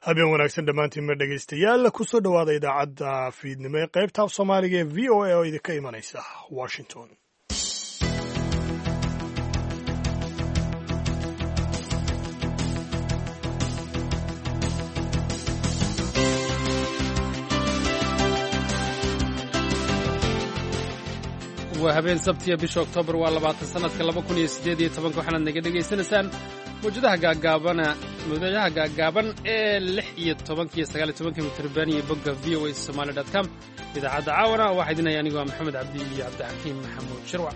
habeen wanaagsan dhammaantiinma dhegaystayaal kusoo dhowaada idaacadda fiidnimo ee qaybta af soomaaliga ee v o a oo idinka imanaysa washington. waa habeen sabtiya bisha oktoobar waa 20 sanadka 2018 waxaanaad naga dhegaysanaysaan mawjadaha gaagaaban ee 16 iyo 19 mitirban iyo bogga voasomali.com. idaacadda caawana waxaa idin haya anigu waa maxamed cabdi iyo cabdixakiim maxamuud shirwac.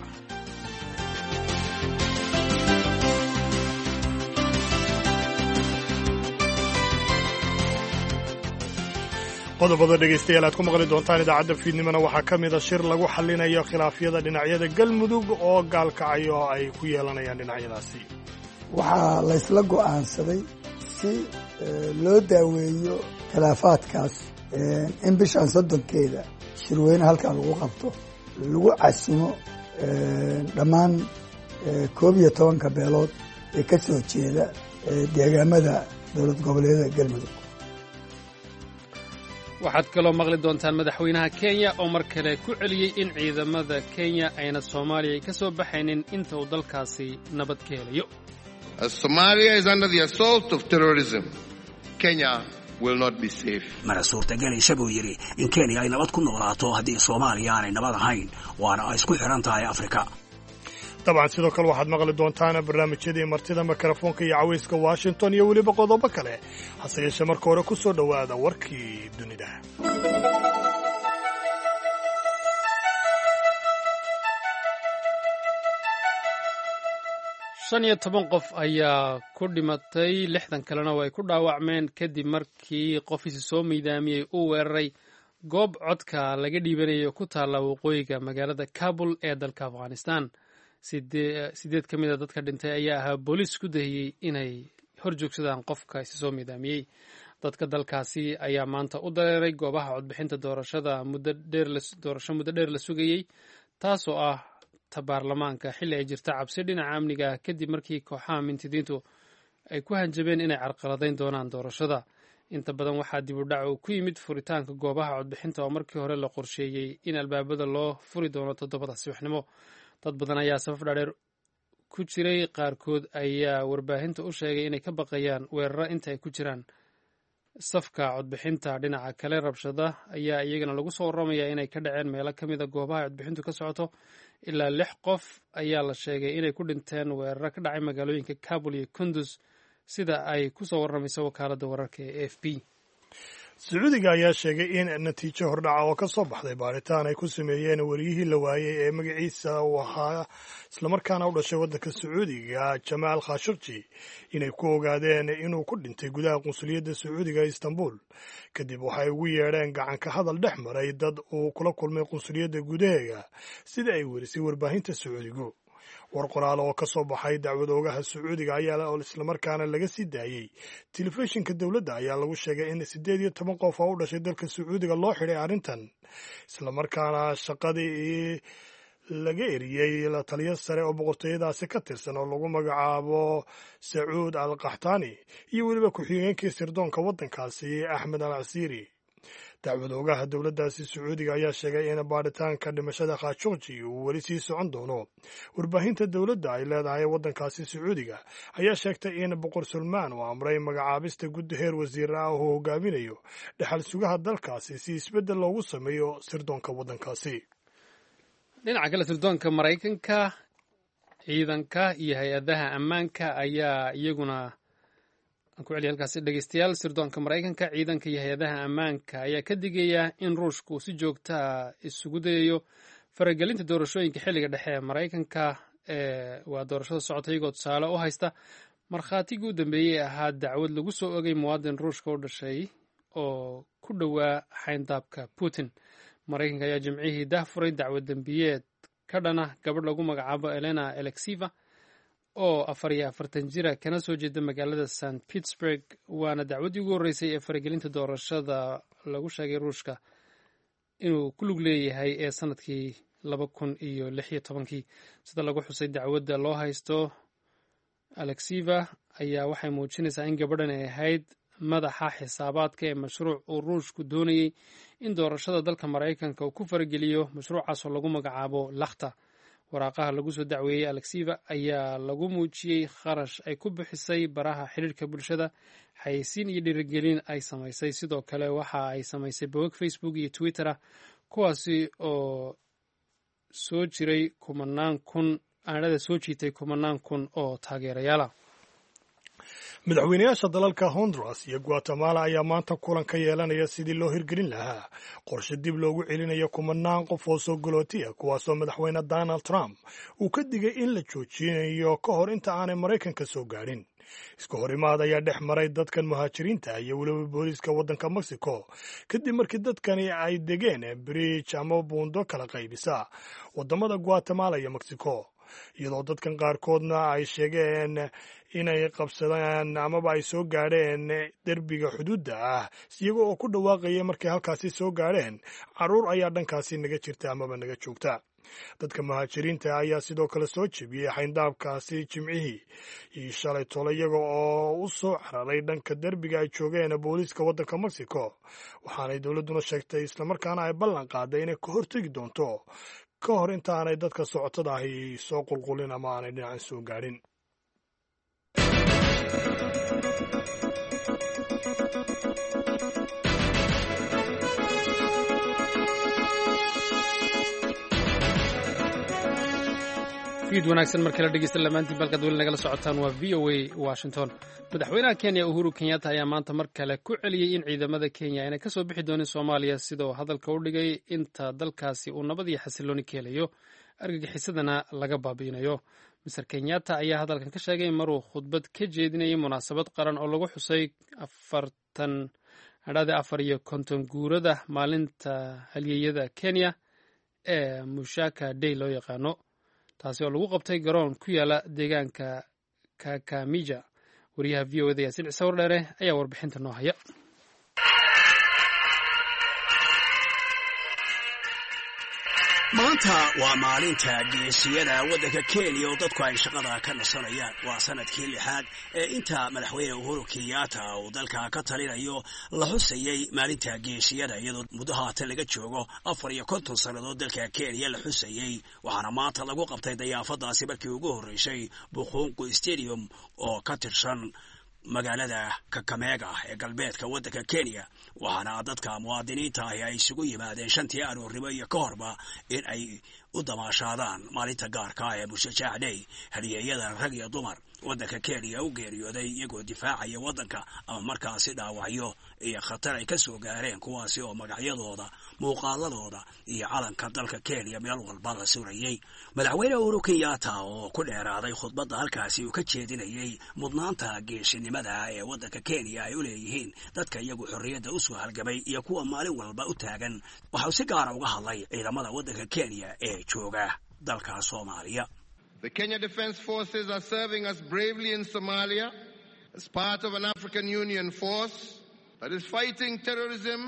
qodobada dhegaystayaal aad ku maqli doontaan idaacadda fiidnimona waxaa ka mida shir lagu xallinayo khilaafyada dhinacyada galmudug oo gaalkacyo oo ay ku yeelanayaan dhinacyadaasi. waxaa laysla go'aansaday si loo daaweeyo khilaafaadkaas in bishaan 30keeda shirweyne halkaa lagu qabto lagu casimo dhammaan 11 beelood ee ka soo jeeda deegaamada dowlad goboleedyada galmudug. waxaad kaloo maqli doontaan madaxweynaha kenya oo mar kale ku celiyey in ciidamada kenya ayna soomaaliya ka soo baxaynin inta uu dalkaasi nabad ka helayo. mana suurtagelaysa buu yidhi in kenya ay nabad ku noolaato haddii soomaaliya aanay nabad ahayn waana ay isku xidhan tahay afrika. dabcan sidoo kale waxaad maqli doontaan barnaamijyadii martida mikrofoonka iyo cawayska washington iyo weliba qodobo kale hase yeeshee marka hore ku soo dhowaada warkii dunida. 15 qof ayaa ku dhimatay 60 kalena oo ay ku dhaawacmeen kadib markii qof isi soo miidaamiyey uu weeraray goob codka laga dhiibanayo ku taalla waqooyiga magaalada Kabul ee dalka Afghanistan. 8 ka mid a dadka dhintay ayaa ahaa booliis ku dahiyey inay hor joogsadaan qofka isi soo miidaamiyey. dadka dalkaasi ayaa maanta u dareeray goobaha codbixinta doorasho muddo dheer la sugayey taasoo ah ta baarlamaanka xilli ay jirta cabsi dhinaca amniga kadib markii kooxaha mintidiintu ay ku hanjabeen inay carqaladayn doonaan doorashada. inta badan waxaa dib u dhac uu ku yimid furitaanka goobaha codbixinta oo markii hore la qorsheeyey in albaabada loo furi doono 7 subaxnimo. dad badan ayaa safaf dhaadheer ku jiray, qaarkood ayaa warbaahinta u sheegay inay ka baqayaan weeraro inta ay ku jiraan safka codbixinta. dhinaca kale rabshada ayaa iyagana lagu soo waramayaa inay ka dhaceen meelo ka mid a goobaha codbixintu ka socoto. ilaa 6 qof ayaa la sheegay inay ku dhinteen weeraro ka dhacay magaalooyinka Kabul iyo Kunduz sida ay ku soo waramayso wakaaladda wararka ee AFP. sacuudiga ayaa sheegay in natiijo hordhaca oo ka soo baxday baaritaan ay ku sameeyeen wariyihii la waayey ee magaciisa uu ahaa islamarkaana u dhashay waddanka sacuudiga Jamaal Khashoggi inay ku ogaadeen inuu ku dhintay gudaha qunsuliyadda sacuudiga ee Istanbul. kadib waxay ugu yeedheen gacan ka hadal dhex maray dad uu kula kulmay qunsuliyadda gudaheega sida ay werisay warbaahinta sacuudigu. war qoraal oo ka soo baxay dacwad oogaha sacuudiga ayaa islamarkaana laga sii daayey telefishinka dowladda ayaa lagu sheegay in 18 qof oo u dhashay dalka sacuudiga loo xidhay arrintan islamarkaana shaqadii laga eriyey la taliya sare oo boqortooyadaasi ka tirsan oo lagu magacaabo Sacuud al-Qahtani iyo weliba ku-xigeenkii sirdoonka waddankaasi Axmed al-Casiiri. dacwad oogaha dowladdaasi sacuudiga ayaa sheegay in baaritaanka dhimashada Khashoggi uu weli sii socon doono. warbaahinta dowladda ay leedahay waddankaasi sacuudiga ayaa sheegtay in boqor Salmaan uu amray magacaabista guddi heer wasiir ah oo hogaaminayo dhaxal sugaha dalkaasi si isbeddel loogu sameeyo sirdoonka waddankaasi. dhinaca kale sirdoonka Maraykanka, ciidanka iyo hay-adaha ammaanka ayaa iyaguna ku celiya halkaasi dhegeystayaal. sirdoonka Maraykanka, ciidanka iyo hay-adaha ammaanka ayaa ka digaya in ruushku si joogto ah isugu dayayo faragelinta doorashooyinka xilliga dhexe ee Maraykanka waa doorashada socota iyagoo tusaale u haysta markhaatigii u dambeeyey ahaa dacwad lagu soo ogay muwaadin ruushka u dhashay oo ku dhowaa xayndaabka Putin. Maraykanka ayaa jimcihii dahfuray dacwad dambiyeed ka dhana gabadh lagu magacaabo Elena Alexeva oo 44 jira kana soo jeeda magaalada St. Petersburg. waana dacwaddii ugu horreysay ee faragelinta doorashada lagu sheegay ruushka inuu ku lug leeyahay ee sanadkii 2016. sida lagu xusay dacwadda loo haysto Alexeva ayaa waxay muujinaysaa in gabadhan ay ahayd madaxa xisaabaadka ee mashruuc uu ruushku doonayey in doorashada dalka maraykanka uu ku farageliyo mashruucaasoo lagu magacaabo lakhta. waraaqaha lagu soo dacweeyey alexiva ayaa lagu muujiyey kharash ay ku bixisay baraha xiriirka bulshada, xayeysiin iyo dhiirigelin ay samaysay. sidoo kale waxa ay samaysay bogag facebook iyo twitter ah kuwaasi oo soo jiitay kumanaan kun oo taageerayaala. madaxweynayaasha dalalka honduras iyo guatemala ayaa maanta kulan ka yeelanaya sidii loo hirgelin lahaa qorshe dib loogu celinayo kumanaan qof oo soo galootiya kuwaasoo madaxweyne donald trump uu ka digay in la joojinayo ka hor inta aanay maraykanka soo gaadhin. iska horimaad ayaa dhex maray dadkan muhaajiriinta iyo weliba booliiska waddanka mexico kadib markii dadkani ay degeen bridge ama buundo kala qaybisa waddamada guatemala iyo mexico, iyadoo dadkan qaarkoodna ay sheegeen inay qabsadeen amaba ay soo gaadheen derbiga xuduudda ah iyaga oo ku dhawaaqaya markay halkaasi soo gaadheen carruur ayaa dhankaasi naga jirta amaba naga joogta. dadka muhaajiriinta ayaa sidoo kale soo jebiyey xayndaabkaasi jimcihii iyo shalay tole iyaga oo u soo cararay dhanka derbiga ay joogeen booliiska waddanka mexico, waxaanay dowladduna sheegtay islamarkaana ay ballan qaaday inay ka hortegi doonto ka hor intaanay dadka socotada ahi soo qulqulin ama aanay dhinacan soo gaadhin. fiid wanaagsan mar kale dhegeysta lamaantiin balkaad weli nagala socotaan waa v o a washington. madaxweynaha kenya uhuru kenyatta ayaa maanta mar kale ku celiyey in ciidamada kenya aanay kasoo bixi doonin soomaaliya sidoo hadalka u dhigay inta dalkaasi uu nabad iyo xasilooni ka helayo argagixisadana laga baabi'inayo. mister kenyatta ayaa hadalkan ka sheegay maruu khudbad ka jeedinayay munaasabad qaran oo lagu xusay 450 guurada maalinta halyeeyada kenya ee mushaka day loo yaqaano, taasi oo lagu qabtay garoon ku yaala deegaanka kakamija. wariyaha v o da yaasin ciise wardheere ayaa warbixinta noo haya. maanta waa maalinta geesiyada waddanka kenya oo dadku ay shaqada ka nasanayaan. waa sanadkii 6aad ee inta madaxweyne uhuru kenyatta uu dalka ka talinayo la xusayey maalinta geesiyada, iyadoo muddo haatan laga joogo 54 sannadood dalka kenya la xusayey. waxaana maanta lagu qabtay dayaafadaasi markii ugu horreysay bukhungu stadium oo ka tirsan magaalada kakamega ee galbeedka waddanka kenya. waxaana dadka muwaadiniinta ahi ay isugu yimaadeen 5 aroornimo iyo ka horba in ay u damaashaadaan maalinta gaarka ee mushajaac day, haliyeeyada rag iyo dumar waddanka kenya u geeriyooday iyagoo difaacaya waddanka ama markaasi dhaawacyo iyo khatar ay ka soo gaareen, kuwaasi oo magacyadooda, muuqaaladooda iyo calanka dalka kenya meel walba la surayey. madaxweyne uhuru kenyatta oo ku dheeraaday khudbadda halkaasi uu ka jeedinayey mudnaanta geesinimada ee waddanka kenya ay u leeyihiin dadka iyagu xorriyadda u soo halgamay iyo kuwa maalin walba u taagan, waxau si gaara uga hadlay ciidamada waddanka kenya ee jooga dalka Soomaaliya. The Kenya Defence Forces are serving us bravely in Somalia as part of an African Union force that is fighting terrorism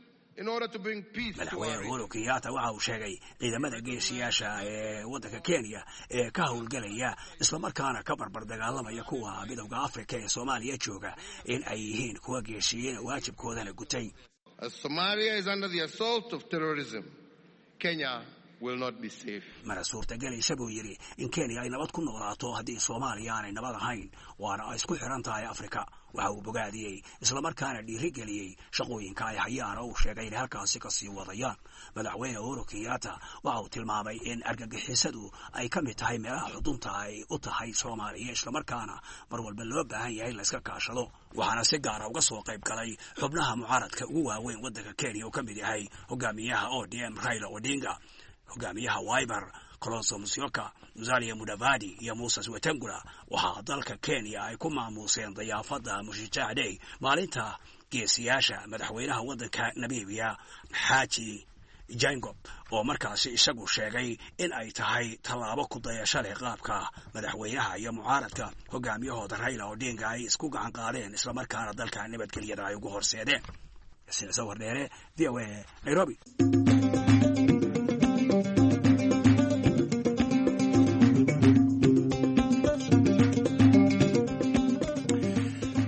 in order to bring peace to our madaxweyne uhuru kenyatta waxa uu sheegay ciidamada geesiyaasha ee waddanka kenya ee ka howlgalaya islamarkaana ka barbar dagaalamaya kuwa midowda afrika ee Soomaaliya jooga in ay yihiin kuwa geesiyiin waajibkoodana gutay. As Somalia is under the assault of terrorism, Kenya will not be safe. mara suurtagelaysa buu yidhi in kenya ay nabad ku noolaato haddii Soomaaliya aanay nabad ahayn, waana ay isku xiran tahay Afrika. waxa uu bogaadiyey islamarkaana dhiirigeliyey shaqooyinka ay hayaan oo uu sheegay inay halkaasi ka sii wadayaan. madaxweyne uhuru kenyatta waxa uu tilmaamay in argagixisadu ay ka mid tahay meelaha xudunta ay u tahay Soomaaliya, islamarkaana mar walba loo baahan yahay in la iska kaashado. waxaana si gaara uga soo qayb galay xubnaha mucaaradka ugu waaweyn waddanka kenya oo ka mid yahay hogaamiyaha ODM Raila Odinga, hogaamiyaha Wiper Kalonzo Musyoka, Musalia Mudavadi iyo Moses Wetangula. waxaa dalka kenya ay ku maamuuseen dayaafada mushajaac day maalinta geesiyaasha madaxweynaha waddanka Namibia Xaaji Jacob oo markaasi isagu sheegay in ay tahay tallaabo ku dayasho leh qaabka madaxweynaha iyo mucaaradka hogaamiyahooda Raila Odinga ay isku gacan qaadeen islamarkaana dalka nabadgelyada ay ugu horseedeen. Sida wardheere VOA Nairobi.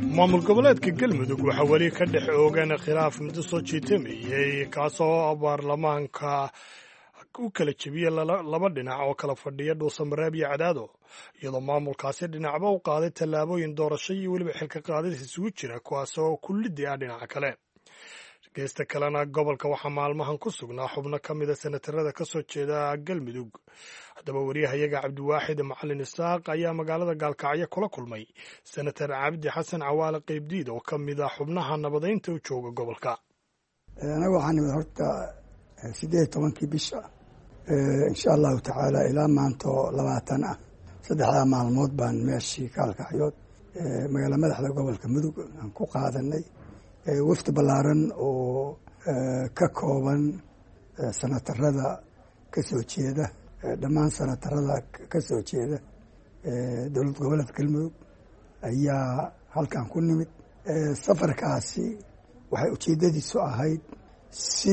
maamul goboleedka galmudug waxaa weli ka dhex oogan khilaaf muddo soo jiitamayey kaasoo baarlamaanka u kala jebiyey laba dhinac oo kala fadhiya dhuusamareeb iyo cadaado iyadoo maamulkaasi dhinacba u qaaday tallaabooyin doorasho iyo weliba xilka qaadis isugu jira kuwaasoo kullidii ah dhinaca kale geesta kalena gobolka waxaa maalmahan ku sugnaa xubno ka mida senatarada ka soo jeeda galmudug haddaba wariyahayaga cabdiwaaxid macalin isaaq ayaa magaalada gaalkacyo kula kulmay senatar cabdi xasan cawaale qeybdiid oo ka mid ah xubnaha nabadaynta u jooga gobolka. anaga waxaa nimid horta 18 bisha insha allahu tacaala ilaa maanto 20 ah 3 maalmood baan meeshii gaalkacyood magaala madaxda gobolka mudug aan ku qaadanay wafdi ballaaran oo ka kooban senatarada ka soo jeeda dhammaan senatarada ka soo jeeda dowlad goboleedka galmudug ayaa halkan ku nimid. safarkaasi waxay ujeeddadiisu ahayd si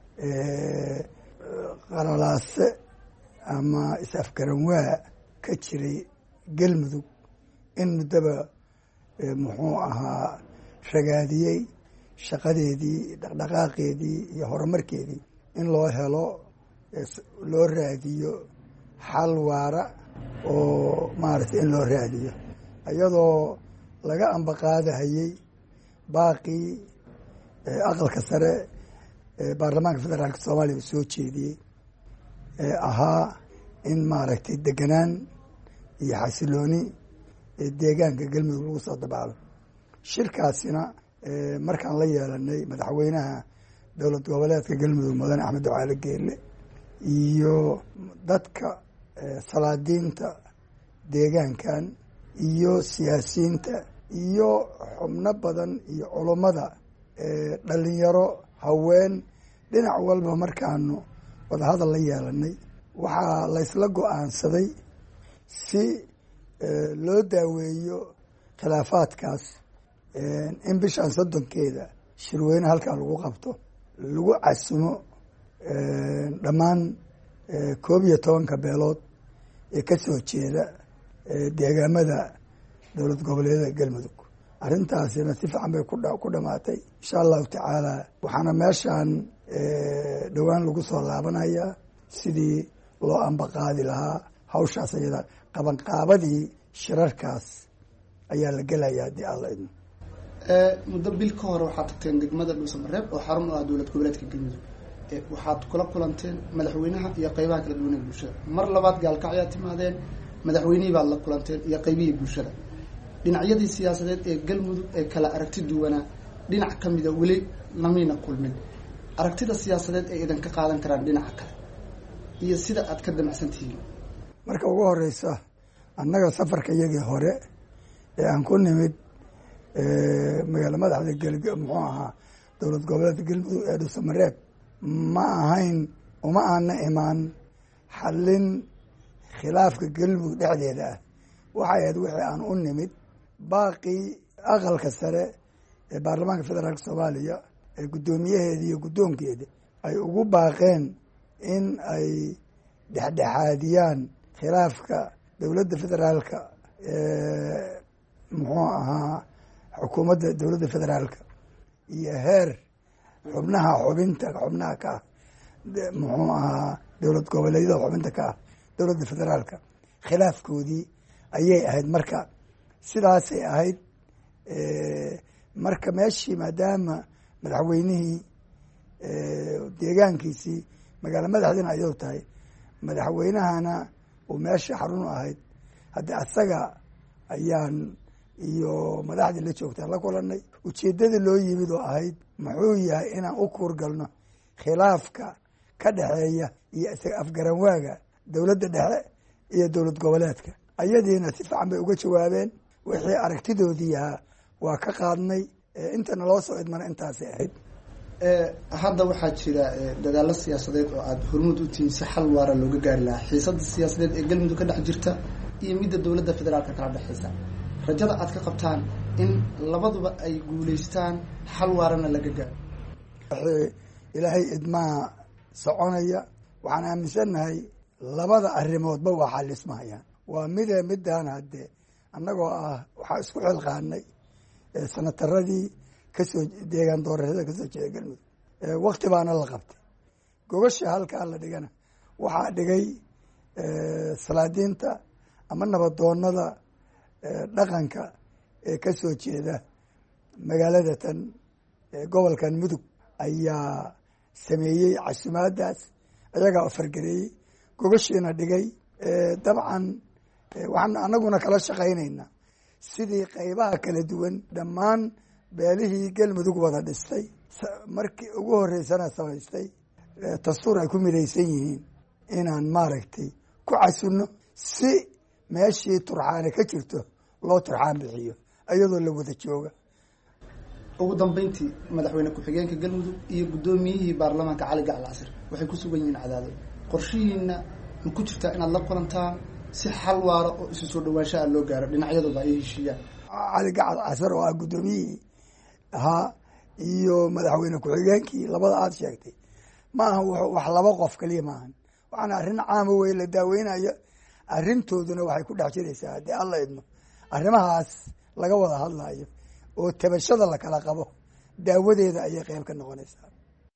qalalaase ama is-afgaranwaa ka jiray galmudug in muddaba muxuu ahaa ragaadiyey shaqadeedii dhaqdhaqaaqeedii iyo horumarkeedii in loo helo loo raadiyo xal waara oo maaragtay in loo raadiyo iyadoo laga ambaqaadahayey baaqii aqalka sare baarlamaanka federaalka soomaaliya uu soo jeediyey ahaa in maaragtay deganaan iyo xasilooni deegaanka galmudug lagu soo dabaalo. shirkaasina markaan la yeelanay madaxweynaha dowlad goboleedka galmudug mudane axmed ducaale geelle iyo dadka salaadiinta deegaankan iyo siyaasiyiinta iyo xubno badan iyo culummada dhalinyaro haween dhinac walba markaanu wadahadal la yeelanay waxaa laysla go-aansaday si loo daaweeyo khilaafaadkaas in bishaan 30 shirweyne halkaa lagu qabto lagu casumo dhammaan 11 beelood ee ka soo jeeda deegaamada dowlad goboleedyada galmudug. arrintaasina si fiican bay ku dhamaatay insha allahu tacaala waxaana meeshaan dhowaan lagu soo laabanayaa sidii loo ambaqaadi lahaa hawshaas iyada qabanqaabadii shirarkaas ayaa la gelayaa haddii alla idmo. muddo bil ka hore waxaad tagteen degmada dhuusamareeb oo xarun u ah dowlad goboleedka galmudug waxaad kula kulanteen madaxweynaha iyo qeybaha kala duwan ee bulshada. mar labaad gaalkacyaad timaadeen madaxweynihii baad la kulanteen iyo qeybihii bulshada. dhinacyadii siyaasadeed ee galmudug ee kala aragti duwanaa dhinac ka mida weli lamayna kulmin. aragtida siyaasadeed ay idan ka qaadan karaan dhinaca kale iyo sida aad ka damacsan tihiin. marka ugu horeysa annaga safarka iyagii hore ee aan ku nimid magaala madaxda muxuu ahaa dowlad goboleedka galmudug ee dhuusamareeb ma ahayn uma aana imaan xallin khilaafka galmudug dhexdeeda ah. waxay ahayd wixii aan u nimid baaqii aqalka sare ee baarlamaanka federaalka soomaaliya ee guddoomiyaheeda iyo guddoonkeeda ay ugu baaqeen in ay dhexdhexaadiyaan khilaafka dowladda federaalka muxuu ahaa xukuumadda dowladda federaalka iyo heer xubnaha ka ah muxuu ahaa dowlad goboleedyada xubinta ka ah dowladda federaalka khilaafkoodii ayay ahayd. marka sidaasay ahayd. marka meeshii maadaama madaxweynihii deegaankiisii magaala madaxdiina ayuu tahay madaxweynahana uu meesha xarun u ahayd haddii asaga ayaan iyo madaxdii la joogtaan la kulanay. ujeeddada loo yimid oo ahayd muxuu yahay inaan u kuurgalno khilaafka ka dhexeeya iyo isaga afgaranwaaga dowladda dhexe iyo dowlad goboleedka. ayadiina si fiican bay uga jawaabeen wixii aragtidoodii yahaa waa ka qaadnay. intana loo soo idmana intaasay ahayd. hadda waxaa jira dadaalo siyaasadeed oo aada hormuud u tihiin si xal waara looga gaari lahaa xiisada siyaasadeed ee galmudug ka dhex jirta iyo midda dowladda federaalka kala dhexeysa. rajada aad ka qabtaan in labaduba ay guuleystaan xal waarana laga gaaro. ilaahay idmaha soconaya waxaan aaminsannahay labada arrimoodba waa xalismahayaan. waa midaan hadde annagoo ah waxaa isku xilqaanay sanataradii kasoo deegaan doorashada kasoo jeeda galmudug wakti baana la qabtay. gogasha halkaa la dhigana waxaa dhigay salaadiinta ama nabadoonada dhaqanka ee kasoo jeeda magaalada tan gobolkan mudug ayaa sameeyey casumaadaas, ayagaa fargareeyey, gogashiina dhigay. dabcan waxaan anaguna kala shaqaynaynaa sidii qaybaha kala duwan dhammaan beelihii galmudug wada dhistay markii ugu horeysana samaystay dastuur ay ku midaysan yihiin inaan maaragtay ku casunno si meeshii turxaane ka jirto loo turxaan bixiyo iyadoo la wada jooga. ugu dambeyntii madaxweyne ku-xigeenka galmudug iyo guddoomiyihii baarlamaanka cali gacal casir waxay ku sugan yihiin cadaado. qorshihiina ma ku jirtaa inaad la kulantaan si xal waara oo isu soo dhawaanshaha loo gaaro dhinacyaduba ay heshiiyaan? cali gacal casir oo ah guddoomiyihii ahaa iyo madaxweyne ku-xigeenkii labada aada sheegtay ma aha wax laba qof kaliya maahan, waxaana arrin caama wey la daaweynayo. arrintooduna waxay ku dhex jiraysaa haddii alla idmo arrimahaas laga wada hadlayo oo tabashada la kala qabo daawadeeda ayay qayb ka noqonaysaa.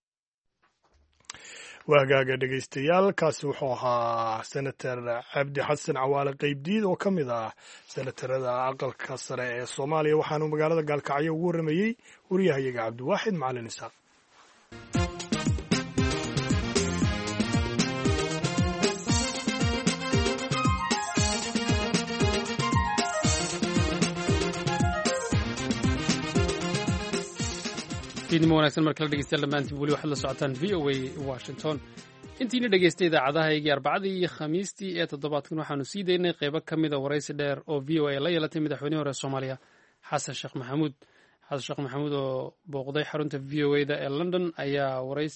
waagaaga dhegaystayaal, kaasi wuxuu ahaa senator cabdi xasan cawaale qaybdiid oo ka mid ah senatarada aqalka sare ee soomaaliya, waxaanu magaalada gaalkacyo ugu warramayey wariyahayaga cabdiwaaxid macalin isaaq. fiidnimo wanaagsan marka la dhegeystayaal dhammaantiin weli waxaad la socotaan v o a washington. intiina dhegeystay idaacadahaygii arbacadii iyo khamiistii ee toddobaadkan waxaanu sii daynay qaybo ka mida waraysi dheer oo v o a la yeelatay madaxweynihii hore soomaaliya xasan sheekh maxamuud. xasan sheekh maxamuud oo booqday xarunta v o a da ee london ayaa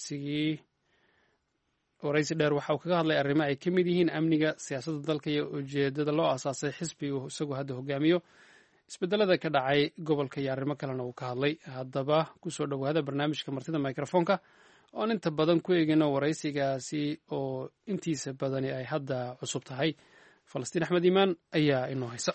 waraysi dheer waxa uu kaga hadlay arrimo ay ka mid yihiin amniga, siyaasadda dalka iyo ujeedada loo aasaasay xisbiga uu isagu hadda hogaamiyo, isbedelada ka dhacay gobolka iyo arrimo kalena uu ka hadlay. haddaba kusoo dhowaada barnaamijka martida microfonka oon inta badan ku eegino waraysigaasi oo intiisa badani ay hadda cusub tahay. falastiin axmed iimaan ayaa inoo haysa.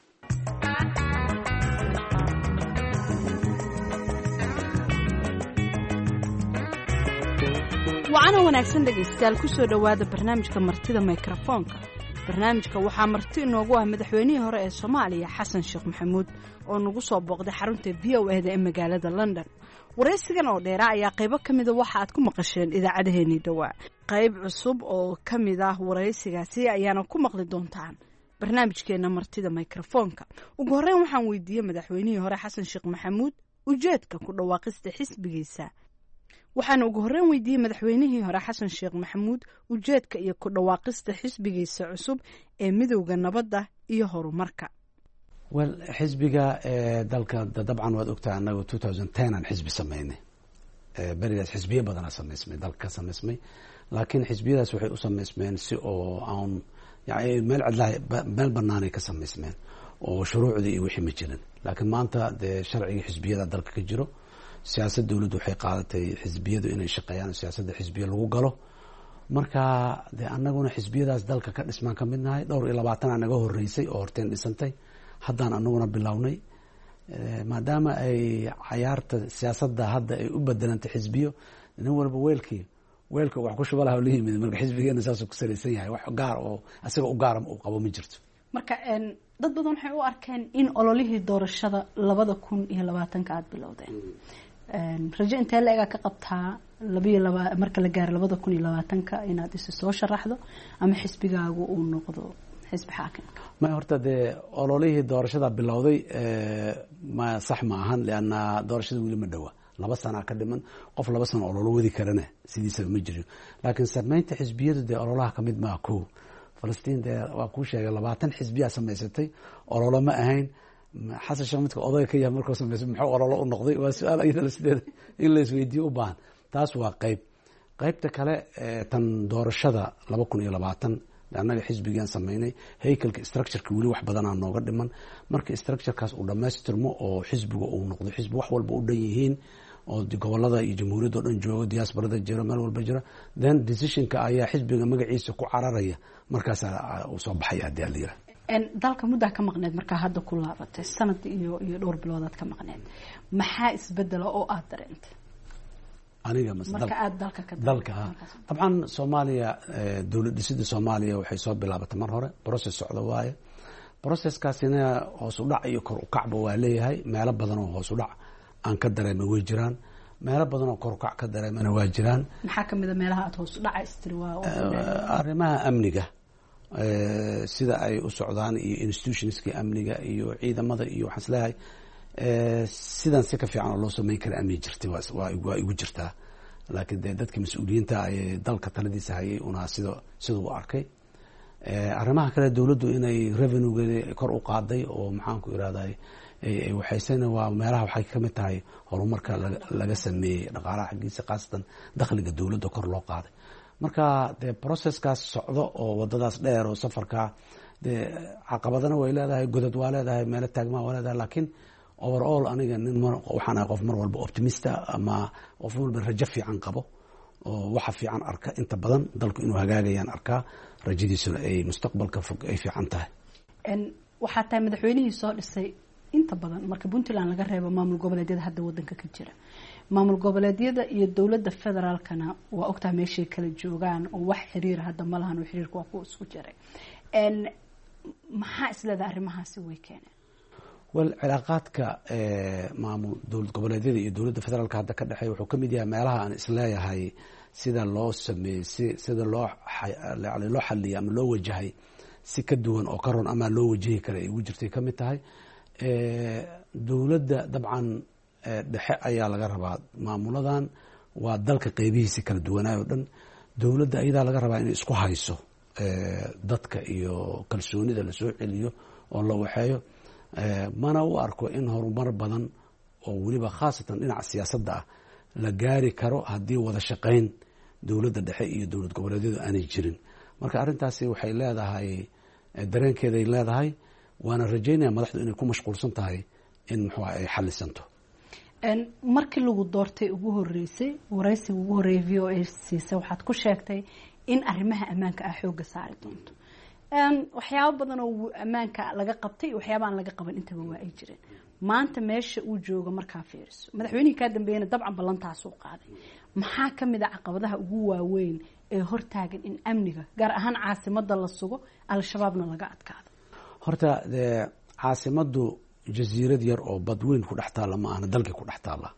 wacana wanaagsan dhegaystayaal kusoo dhowaada barnaamijka martida microfonka. barnaamijka waxaa marti inoogu ah madaxweynihii hore ee soomaaliya xasan sheekh maxamuud oo nagu soo booqday xarunta v o a da ee magaalada london. waraysigan oo dheera ayaa qaybo ka mida waxa aad ku maqasheen idaacadaheenii dhowaa. qayb cusub oo ka mid ah waraysigaasi ayaana ku maqli doontaan barnaamijkeena martida microfonka. ugu horreyn waxaan weydiiyey madaxweynihii hore xasan sheekh maxamuud ujeedka ku dhawaaqista xisbigiisa. waxaana ugu horreyn weydiiyey madaxweynihii hore xasan sheekh maxamuud ujeedka iyo ku dhawaaqista xisbigiisa cusub ee midowda nabadda iyo horumarka. wel xisbiga dalka dabcan waad ogtahay anagu 2010 aan xisbi sameynay. berigaas xisbiyo badana samaysmay dalka ka samaysmay, laakiin xisbiyadaas waxay u samaysmeen si oo aan yani meel banaanay ka samaysmeen oo shuruucdii iyo wixii ma jirin. laakiin maanta dee sharcigii xisbiyada dalka ka jiro, siyaasad dawladdu waxay qaadatay xisbiyadu inay shaqeeyaan, siyaasadda xisbiya lagu galo. marka dee anaguna xisbiyadaas dalka ka dhismaan ka mid nahay. 22 aa naga horeysay oo horteen dhisantay, haddaan anaguna bilownay. maadaama ay cayaarta siyaasadda hadda ay u bedelantay xisbiyo, nin walba weelka wax ku shuba laha la yimid. marka xisbigeena saasuu ku salaysan yahay, wax gaar oo isaga u gaara uu qabo ma jirto. marka dad badan waxay u arkeen in ololihii doorashada 2020 aad bilowdeen. rajo intee la egaa ka qabtaa marka la gaaro 2020 inaad isu soo sharaxdo ama xisbigaagu uu noqdo xisbi xaakimka? ma horta dee ololihii doorashada bilowday ma sax ma ahan, leanna doorashada weli ma dhowa. 2 sana ka dhiman, qof 2 sano ololo wadi karana sidiisaba ma jiro. laakiin sameynta xisbiyadu dee ololaha ka mid maa ko. falastiin dee waa kuu sheegay 20 xisbiyaa samaysatay, ololo ma ahayn. xasan sheekh midka odayga ka yahay markuu samaysay muxuu ololo u noqday? waa su-aal ayadana sideeda in la isweydiiyo u baahan. taas waa qaybta kale tan doorashada 2020 annaga xisbigaan samaynay. haykalka structureka weli wax badanaa nooga dhiman. marka structurekaas uu dhammaystirmo oo xisbiga uu noqdo xisbi wax walba u dhan yihiin oo gobolada iyo jamhuuriyadda o dhan joogo, diasporada jiro, meel walba jiro, then decisionka ayaa xisbiga magaciisa ku cararaya, markaasaa uu soo baxaya haddii ala yiraahdo. dalka muddaa ka maqneed markaa hadda ku laabatay sanad iyo dhowr biloodaad ka maqneed maxaa isbedela oo aad dareentay aniga marka aad dalka ka dalka dabcan Soomaaliya dawlad dhisida Soomaaliya waxay soo bilaabatay mar hore process socdo waaye processkaasina hoos u dhac iyo kor u kacba waa leeyahay meelo badan oo hoos u dhac aan ka dareemay way jiraan meelo badan oo kor u kac ka dareemana waa jiraan maxaa kamid ah meelaha aad hoos u dhaca istiri waa arrimaha amniga sida ay u socdaan iyo institutionska amniga iyo ciidamada iyo waxaan isleeyahay sidan si ka fiican oo loo sameyn kara amni jirtay waa igu jirtaa laakiin dee dadka mas-uuliyiinta ay dalka taladiisa hayay una siduu u arkay arrimaha kale dawladdu inay revenuegeeda kor u qaaday oo maxaan ku irahday waxaysana waa meelaha waxay ka mid tahay horumarka laga sameeyey dhaqaalaha xaggiisa khaasatan dakhliga dawladda kor loo qaaday marka dee processkaas socdo oo wadadaas dheer oo safarka dee caqabadana way leedahay godad waa leedahay meelo taagmaa waa leedahay laakiin overall aniga waxaan ahay qof mar walba optimista ama qof walba rajo fiican qabo oo waxa fiican arka inta badan dalku inuu hagaagayaan arkaa rajadiisuna ay mustaqbalka fog ay fiican tahay waxaa tahay madaxweynihii soo dhisay inta badan marka Puntland laga reebo maamul goboleedyada hadda wadanka ka jira maamul goboleedyada iyo dawladda federaalkana waa ogtaa meeshay kala joogaan oo wax xiriir hadda ma lahan oo xiriirku waa ku isku jiray maxaa isleedahay arrimahaasi way keeneen wal cilaaqaadka maamul dawlad goboleedyada iyo dawladda federaalka hadda ka dhaxay wuxuu kamid yahay meelaha aan isleeyahay sida loo sameeyay sida loo xaliyay ama loo wajahay si ka duwan oo ka roon ama loo wajahi kara ay ugu jirtay kamid tahay dawladda dabcan dhexe ayaa laga rabaa maamuladan waa dalka qeybihiisa kala duwanaayo dhan dawladda ayadaa laga rabaa inay isku hayso dadka iyo kalsoonida la soo celiyo oo la waxeeyo mana u arko in horumar badan oo weliba khaasatan dhinaca siyaasadda ah la gaari karo haddii wada shaqayn dawladda dhexe iyo dawlad goboleedyadu aanay jirin marka arrintaasi waxay leedahay dareenkeeday leedahay waana rajaynaya madaxdu inay ku mashquulsan tahay in muxuu ay xalisanto markii lagu doortay ugu horeysay waraysiga ugu horeeyay VOA siisa waxaad ku sheegtay in arrimaha ammaanka ah xooga saari doonto waxyaabo badan oo ammaanka laga qabtay waxyaabo aan laga qaban intaba waa ay jireen maanta meesha uu joogo markaa fiiriso madaxweynihii ka dambeeyana dabcan ballantaas uu qaaday maxaa kamid ah caqabadaha ugu waaweyn ee hortaagan in amniga gaar ahaan caasimadda la sugo al-shabaabna laga adkaado horta caasimaddu jasiirad yar oo badweyn ku dhex taalla ma ahna dalkii ku dhex taalla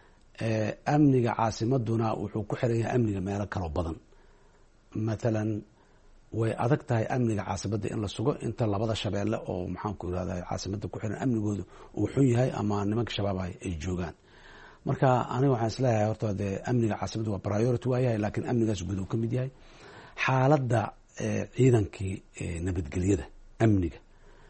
amniga caasimaduna wuxuu ku xiran yahay amniga meelo kaloo badan matalan way adag tahay amniga caasimadda in la sugo inta labada shabeelle oo maxaan ku irahday caasimadda ku xiran amnigoodu uu xun yahay ama nimanka shabaab ay joogaan marka aniga waxaan isleeyahay horta dee amniga caasimadda waa priority waayahay laakiin amnigaas guud uu ka mid yahay xaaladda ciidankii nabadgelyada amniga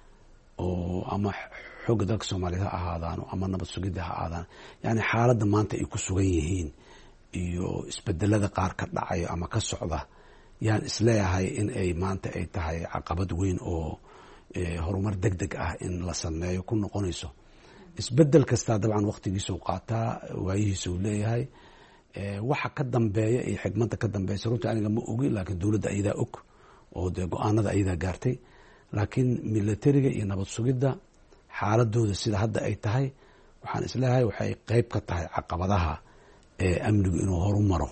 oo ama xoogga dalka Soomaaliya ha ahaadaan ama nabad sugidda ha ahaadaan yani xaaladda maanta ay ku sugan yihiin iyo isbedelada qaar ka dhacay ama ka socda yaan isleeyahay in ay maanta ay tahay caqabad weyn oo horumar degdeg ah in la sameeyo ku noqonayso isbedel kasta dabcan waqtigiisa uu qaataa waayihiisa uu leeyahay waxa ka dambeeya iyo xigmadda ka dambaysa runtii aniga ma ogi laakiin dawladda ayadaa og oo dee go-aanada ayadaa gaartay laakiin militariga iyo nabad sugidda xaaladooda sida hadda ay tahay waxaan isleeyahay waxay qeyb ka tahay caqabadaha amnigu inuu horumaro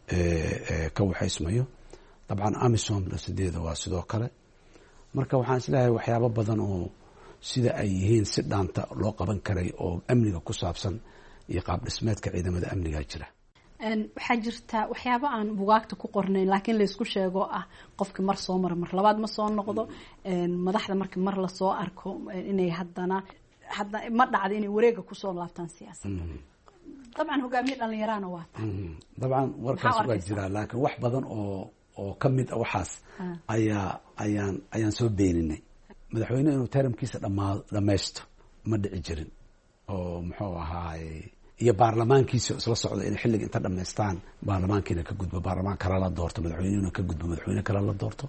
ka waxaysmayo dabcan amisom sideeda waa sidoo kale marka waxaan isleeyahay waxyaabo badan oo sida ay yihiin si dhaanta loo qaban karay oo amniga ku saabsan iyo qaab dhismeedka ciidamada amniga jira waxaa jirta waxyaabo aan bugaagta ku qornayn laakiin laysku sheego ah qofkii mar soo mara mar labaad ma soo noqdo madaxda markii mar lasoo arko inay hadda ma dhacdo inay wareega kusoo laabtaan siyaasadda dabcan hogaamiye dhalinyarana waa tahay dabcan warkaas waa jiraa laakiin wax badan oo ka mid ah waxaas ayaan soo beeninay madaxweyne inuu taramkiisa dhamaysto ma dhici jirin oo muxuu ahaay iyo baarlamaankiisa isla socda inay xilliga inta dhamaystaan baarlamaankiina ka gudbo baarlamaan kale la doorto madaxweynihina ka gudbo madaxweyne kale la doorto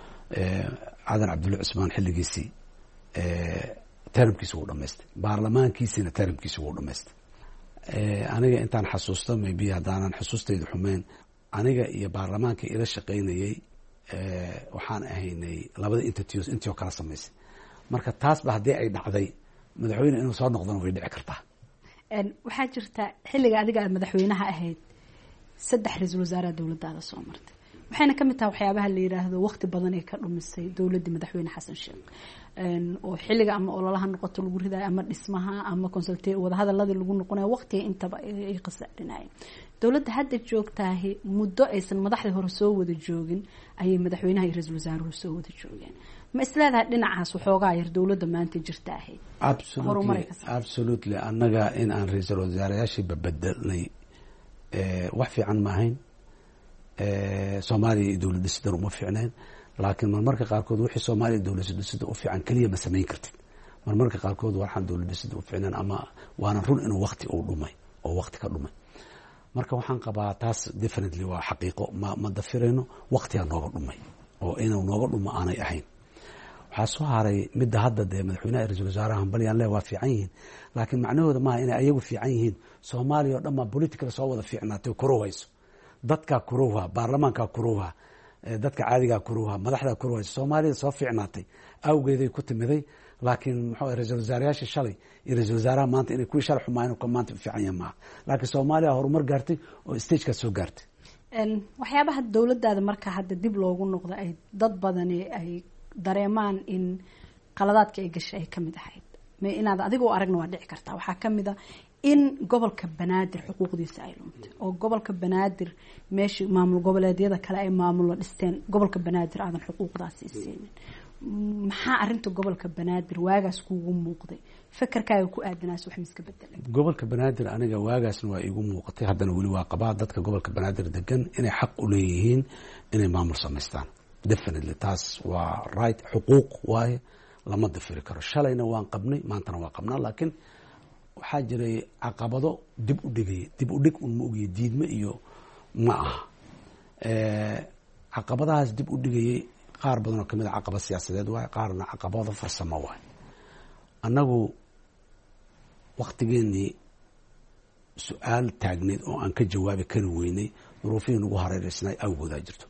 cadan cabdulla cusmaan xilligiisii taramkiisa wuu dhamaystay baarlamaankiisina taramkiisa wuu dhamaystay aniga intaan xasuusto maybe haddaanan xusuustayda xumeyn aniga iyo baarlamaanka ila shaqaynayay waxaan ahaynay labada intii oo kala samaysay marka taasba haddii ay dhacday madaxweyne inuu soo noqdona way dhici kartaa. waxaa jirta xilliga adiga aad madaxweynaha ahayd 3 ra-iisul wasaaraha dowladaada soo martay, waxayna kamid tahay waxyaabaha la yiraahdo waqti badan ay ka dhumisay dowladda madaxweyne xasan sheekh oo xilliga ama ololaha noqoto lagu ridayo ama dhismaha ama consultation wada hadalada lagu noqonayo waqtiga intaba ay qasadinayeen. dowladda hadda joogtahay muddo aysan madaxda hore soo wada joogin ayay madaxweynaha iyo ra-iisul wasaaruhu soo wada joogeen. ma isleedahay dhinacaas waxoogaa yar dowladda maanta jirta ahayd? absolutely annaga in aan ra-iisul wasaarayaashii bedelnay wax fiican ma ahayn. soomaaliya iyo dowlad dhisidan uma fiicneen, laakiin marmarka qaarkood wixii soomaaliya dowlad dhisida u fiican keliya ma samayn kartid. marmarka qaarkood waxaan dowlad dhisida u fiicneen ama waana run inuu waqti uu dhumay oo waqti ka dhumay. marka waxaan qabaa taas definitely waa xaqiiqo, ma dafirayno, waqtigaa nooga dhumay oo inuu nooga dhumo aanay ahayn. waxaa soo haray midda hadda dee madaxweynaha ra-iisul wasaaraha hambalyan le waa fiican yihiin, laakiin macnahooda maaha inay ayagu fiican yihiin. soomaaliya oo dhan baa political soo wada fiicnaatay kurowhayso, dadkaa kurowha, baarlamaankaa kurowha, dadka caadigaa kurowha, madaxdaa kurowhayso. soomaalida soo fiicnaatay awgeeday ku timiday, laakiin muxuu ra-iisul wasaarayaasha shalay iyo ra-iisul wasaaraha maanta inay kuwii shalay xumaayeen ka maanta fiican yahay maaha, laakiin soomaaliya horumar gaartay oo stagekaas soo gaartay. waxyaabaha dowladaada marka hadda dib loogu noqdo ay dad badani ay dareemaan in qaladaadka ay gashay ay kamid ahayd, inaad adiga u aragna waa dhici kartaa. waxaa kamid a in gobolka banaadir xuquuqdiisa ay luntay oo gobolka banaadir meeshii maamul goboleedyada kale ay maamulo dhisteen, gobolka banaadir aadan xuquuqdaasi siinin. maxaa arinta gobolka banaadir waagaas kuugu muuqday? fakarkaaga ku aadanaas wax miska bedelay? gobolka banaadir aniga waagaasna waa iigu muuqatay, haddana weli waa qabaa dadka gobolka banaadir degan inay xaq u leeyihiin inay maamul samaystaan. definitely taas waa right, xuquuq waaye, lama dafiri karo. shalayna waan qabnay, maantana waa qabnaa, laakiin waxaa jiray caqabado dib u dhigay. dib u dhig un ma ogiye, diidme iyo ma aha. caqabadahaas dib u dhigayay qaar badan oo kamid a caqabad siyaasadeed waaye, qaarna caqabado farsamo waaye. annagu waktigeenii su-aal taagneed oo aan ka jawaabi kari weynay duruufihii nagu hareereysnay awgoodaa jirto.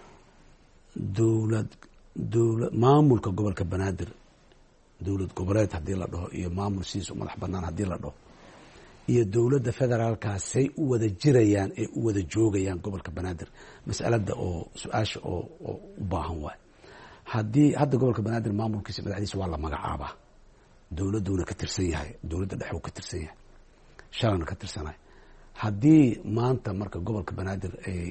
maamulka gobolka banaadir, dowlad goboleed haddii la dhaho iyo maamul siisu madax banaan haddii la dhaho, iyo dowladda federaalkaasay u wada jirayaan ee u wada joogayaan gobolka banaadir, masalada oo su-aasha oo u baahan waay. haddii hadda gobolka banaadir maamulkiisa madaxdiisa waa la magacaabaa, dowladuuna ka tirsan yahay, dowladda dhex uu ka tirsan yahay, shalana ka tirsanay. haddii maanta marka gobolka banaadir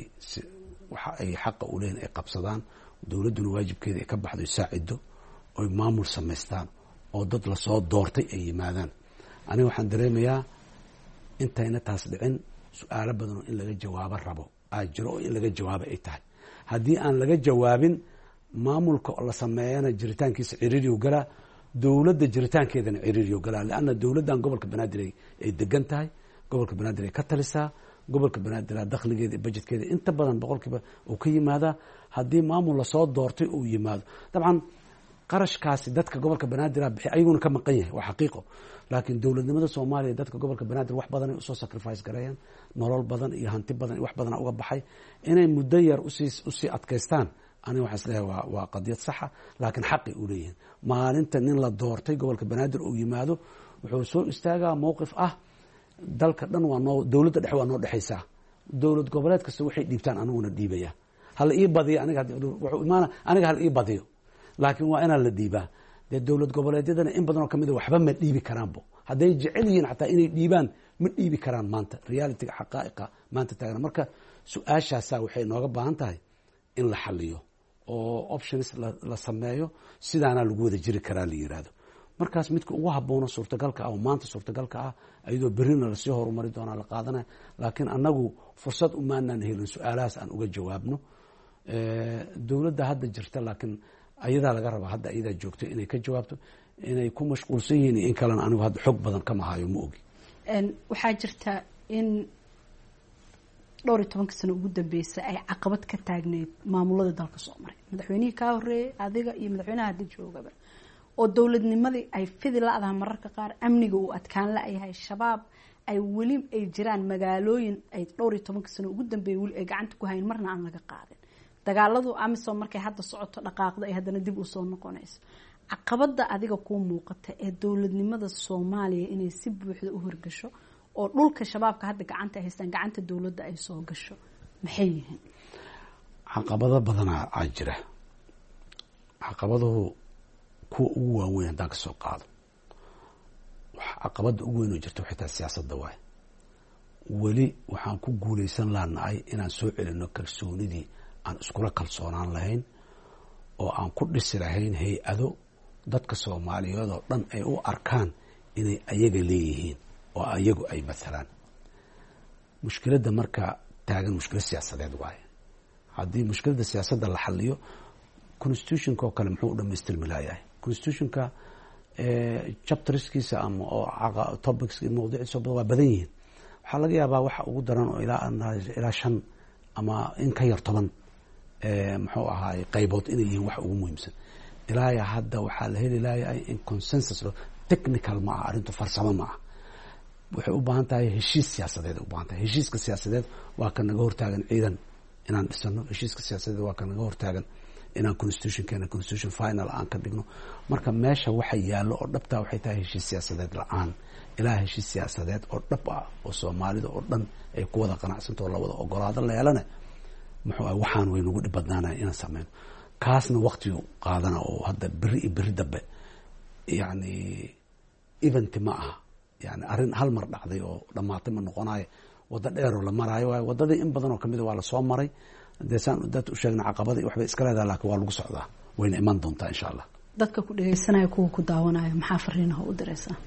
waxa ay xaqa u leeyihin ay qabsadaan, dowladduna waajibkeeda ay ka baxdo ay saacido, oy maamul samaystaan oo dad lasoo doortay ay yimaadaan. aniga waxaan dareemayaa intayna taas dhicin su-aalo badan oo in laga jawaabo rabo aa jiro oo in laga jawaabo ay tahay. haddii aan laga jawaabin maamulka la sameeyana jiritaankiisa ciriiriyo galaa, dowladda jiritaankeedana ciriiriyo galaa. leanna dowladdan gobolka banaadir ay degan tahay, gobolka banaadir ay ka talisaa, gobolka banaadir dakhligeeda iyo bajetkeeda inta badan boqolkiiba uu ka yimaadaa. haddii maamul lasoo doortay uu yimaado, dabcan qarashkaasi dadka gobolka banaadir bixi ayaguna ka maqan yahay, waa xaqiiqo. laakiin dowladnimada soomaaliya dadka gobolka banaadir wax badan ay usoo sacrifice gareeyaan, nolol badan iyo hanti badan iyo wax badana uga baxay. inay muddo yar usii adkaystaan aniga waxaan isleeyahay waa qadiyad saxa, laakiin xaqi u leeyihiin. maalinta nin la doortay gobolka banaadir uu yimaado, wuxuu soo istaagaa mowqif ah dalka dhan waa noo, dowladda dhex waa noo dhexaysaa, dowlad goboleed kasta waxay dhiibtaan aniguna dhiibaya, hala ii badiyo aniga hala ii badiyo, laakiin waa inaan la dhiibaa. dee dowlad goboleedyadana in badan oo kamid a waxba ma dhiibi karaanbo. hadday jecel yihiin xataa inay dhiibaan ma dhiibi karaan maanta, realityga xaqaa'iqa maanta taagna. marka su-aashaasa waxay nooga baahan tahay in la xaliyo oo options la sameeyo, sidaana lagu wada jiri karaa la yiraahdo. markaas midka ugu haboono suurtagalka ah oo maanta suurtagalka ah, ayadoo berrina lasii horumari doonaa la qaadanaya. laakiin annagu fursad umaanaan helin su-aalahaas aan uga jawaabno. dowladda hadda jirta laakiin ayadaa laga rabaa, hadda ayadaa joogto inay ka jawaabto. inay ku mashquulsan yihiin in kalena anigu hadda xoog badan kama hayo ma ogi. waxaa jirta in 12 sano ugu dambeysay ay caqabad ka taagneed maamulada dalka soo maray, madaxweynihii kaa horeeyay, adiga iyo madaxweynaha hadda joogaba, oo dowladnimadii ay fidi la-daha mararka qaar, amniga uu adkaan la-yahay, shabaab ay weli ay jiraan magaalooyin ay 12 sano ugu dambeeyay weli ay gacanta ku hayn, marna aan laga qaadin. dagaaladu amisom markay hadda socoto dhaqaaqda ay haddana dib u soo noqonayso. caqabada adiga kuu muuqata ee dowladnimada Soomaaliya inay si buuxda u horgasho oo dhulka shabaabka hadda gacanta haystaan gacanta dowladda ay soo gasho maxay yihiin caqabado badan aa jira caqabaduhu kuwa ugu waaweyn haddaan ka soo qaado caqabada ugu weyn oo jirta waxay tahay siyaasadda waay weli waxaan ku guulaysan laanahay inaan soo celino kalsoonidii aan iskula kalsoonaan lahayn oo aan ku dhisi lahayn hay-ado dadka Soomaaliyeed oo dhan ay u arkaan inay ayaga leeyihiin oo ayagu ay maalaan mushkiladda marka taagan mushkilad siyaasadeed waaye haddii mushkiladda siyaasadda la xaliyo constitutionka oo kale muxuu u dhamaystirmi layahay constitutionka chapterskiisa ama oo topics mawduuciisa waa badan yihiin waxaa laga yaabaa waxa ugu daran oo ilaa 5 ama in ka yar 10 muxuu ahaay qaybood inay yihiin wax ugu muhiimsan ilaa hadda waxaa la heli layahay in consensus technical ma aha arrintu farsamo ma aha waxay u baahan tahay heshiis siyaasadeed u baahan tahay heshiiska siyaasadeed waa kan naga hortaagan ciidan inaan dhisano heshiiska siyaasadeed waa kan naga hortaagan inaan constitution final aan ka dhigno marka meesha waxa yaallo oo dhabta waxay tahay heshiis siyaasadeed la'aan ilaa heshiis siyaasadeed oo dhab ah oo Soomaalida oo dhan ay ku wada qanacsanto la wada ogolaado leelana muxuu ah waxaan way nagu dhibadnaanay inaan sameeyno kaasna waqti qaadana oo hadda biri dambe yani event ma aha yani arin hal mar dhacday oo dhamaatay ma noqonayo wada dheer oo la marayo wadadii in badan oo kamid waa la soo maray deesaan dad u sheegna caqabada waxba iska leedahay laakiin waa lagu socdaa wayna iman doontaa insha Allah dadka ku dhageysanaya kuwa ku daawanayo maxaa fariinaha u diraysaa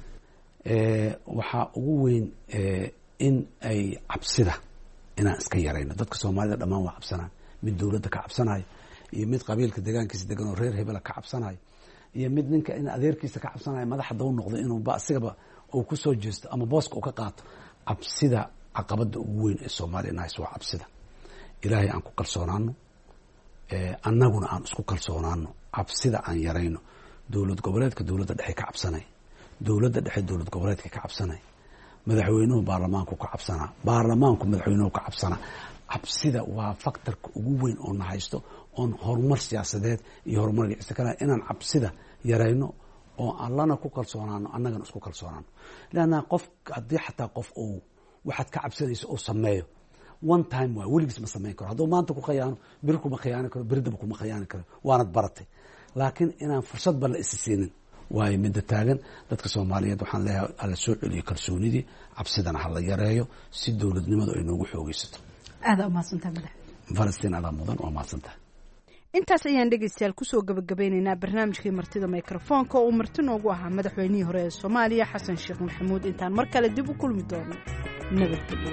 waxa ugu weyn in ay cabsida inaan iska yarayno dadka Soomaalida dhamaan waa cabsanaan mid dawladda ka cabsanayo iyo mid qabiilka deegaankiisa degan oo reer hebel ka cabsanayo iyo mid ninka in adeerkiisa ka cabsanayo madaxda uu noqdo inuu asigaba uu ku soo jeesto ama booska uu ka qaato cabsida caqabada ugu weyn ee Soomaaliya naas waa cabsida ilaahay aan ku kalsoonaano annaguna aan isku kalsoonaano cabsida aan yarayno dawlad goboleedka dawladda dhexe ka cabsanay dawladda dhexe dawlad goboleedka ka cabsanay madaxweynuhu baarlamaanku ka cabsana baarlamaanku madaxweynuhu ka cabsana cabsida waa factorka ugu weyn oo na haysto on horumar siyaasadeed iyo horumar istiqaala inaan cabsida yarayno oo allana ku kalsoonaano annagana isku kalsoonaano laana qof hadii xataa qof uu waxaad ka cabsanayso oo sameeyo one time waa weligiis ma sameyn karo hadduu maanta ku khiyaano biri kuma khiyaani karo biridaba kuma khiyaani karo waanad baratay laakiin inaan fursad bal isisiinin waayo midda taagan dadka Soomaaliyeed waxaan leeyahay alla soo celiyo kalsoonidii cabsidana hala yareeyo si dawladnimadu ay noogu xoogaysato aada uma santahay madax Falastiin ala mudan oo ma santahay intaas ayaan dhageystayaal kusoo gabagabaynaynaa barnaamijkii martida microphone-ka oo marti noogu ahaa madaxweynihii hore ee Soomaaliya Xasan Sheekh Maxamuud intaan mar kale dib u kulmi doono nabadgelyo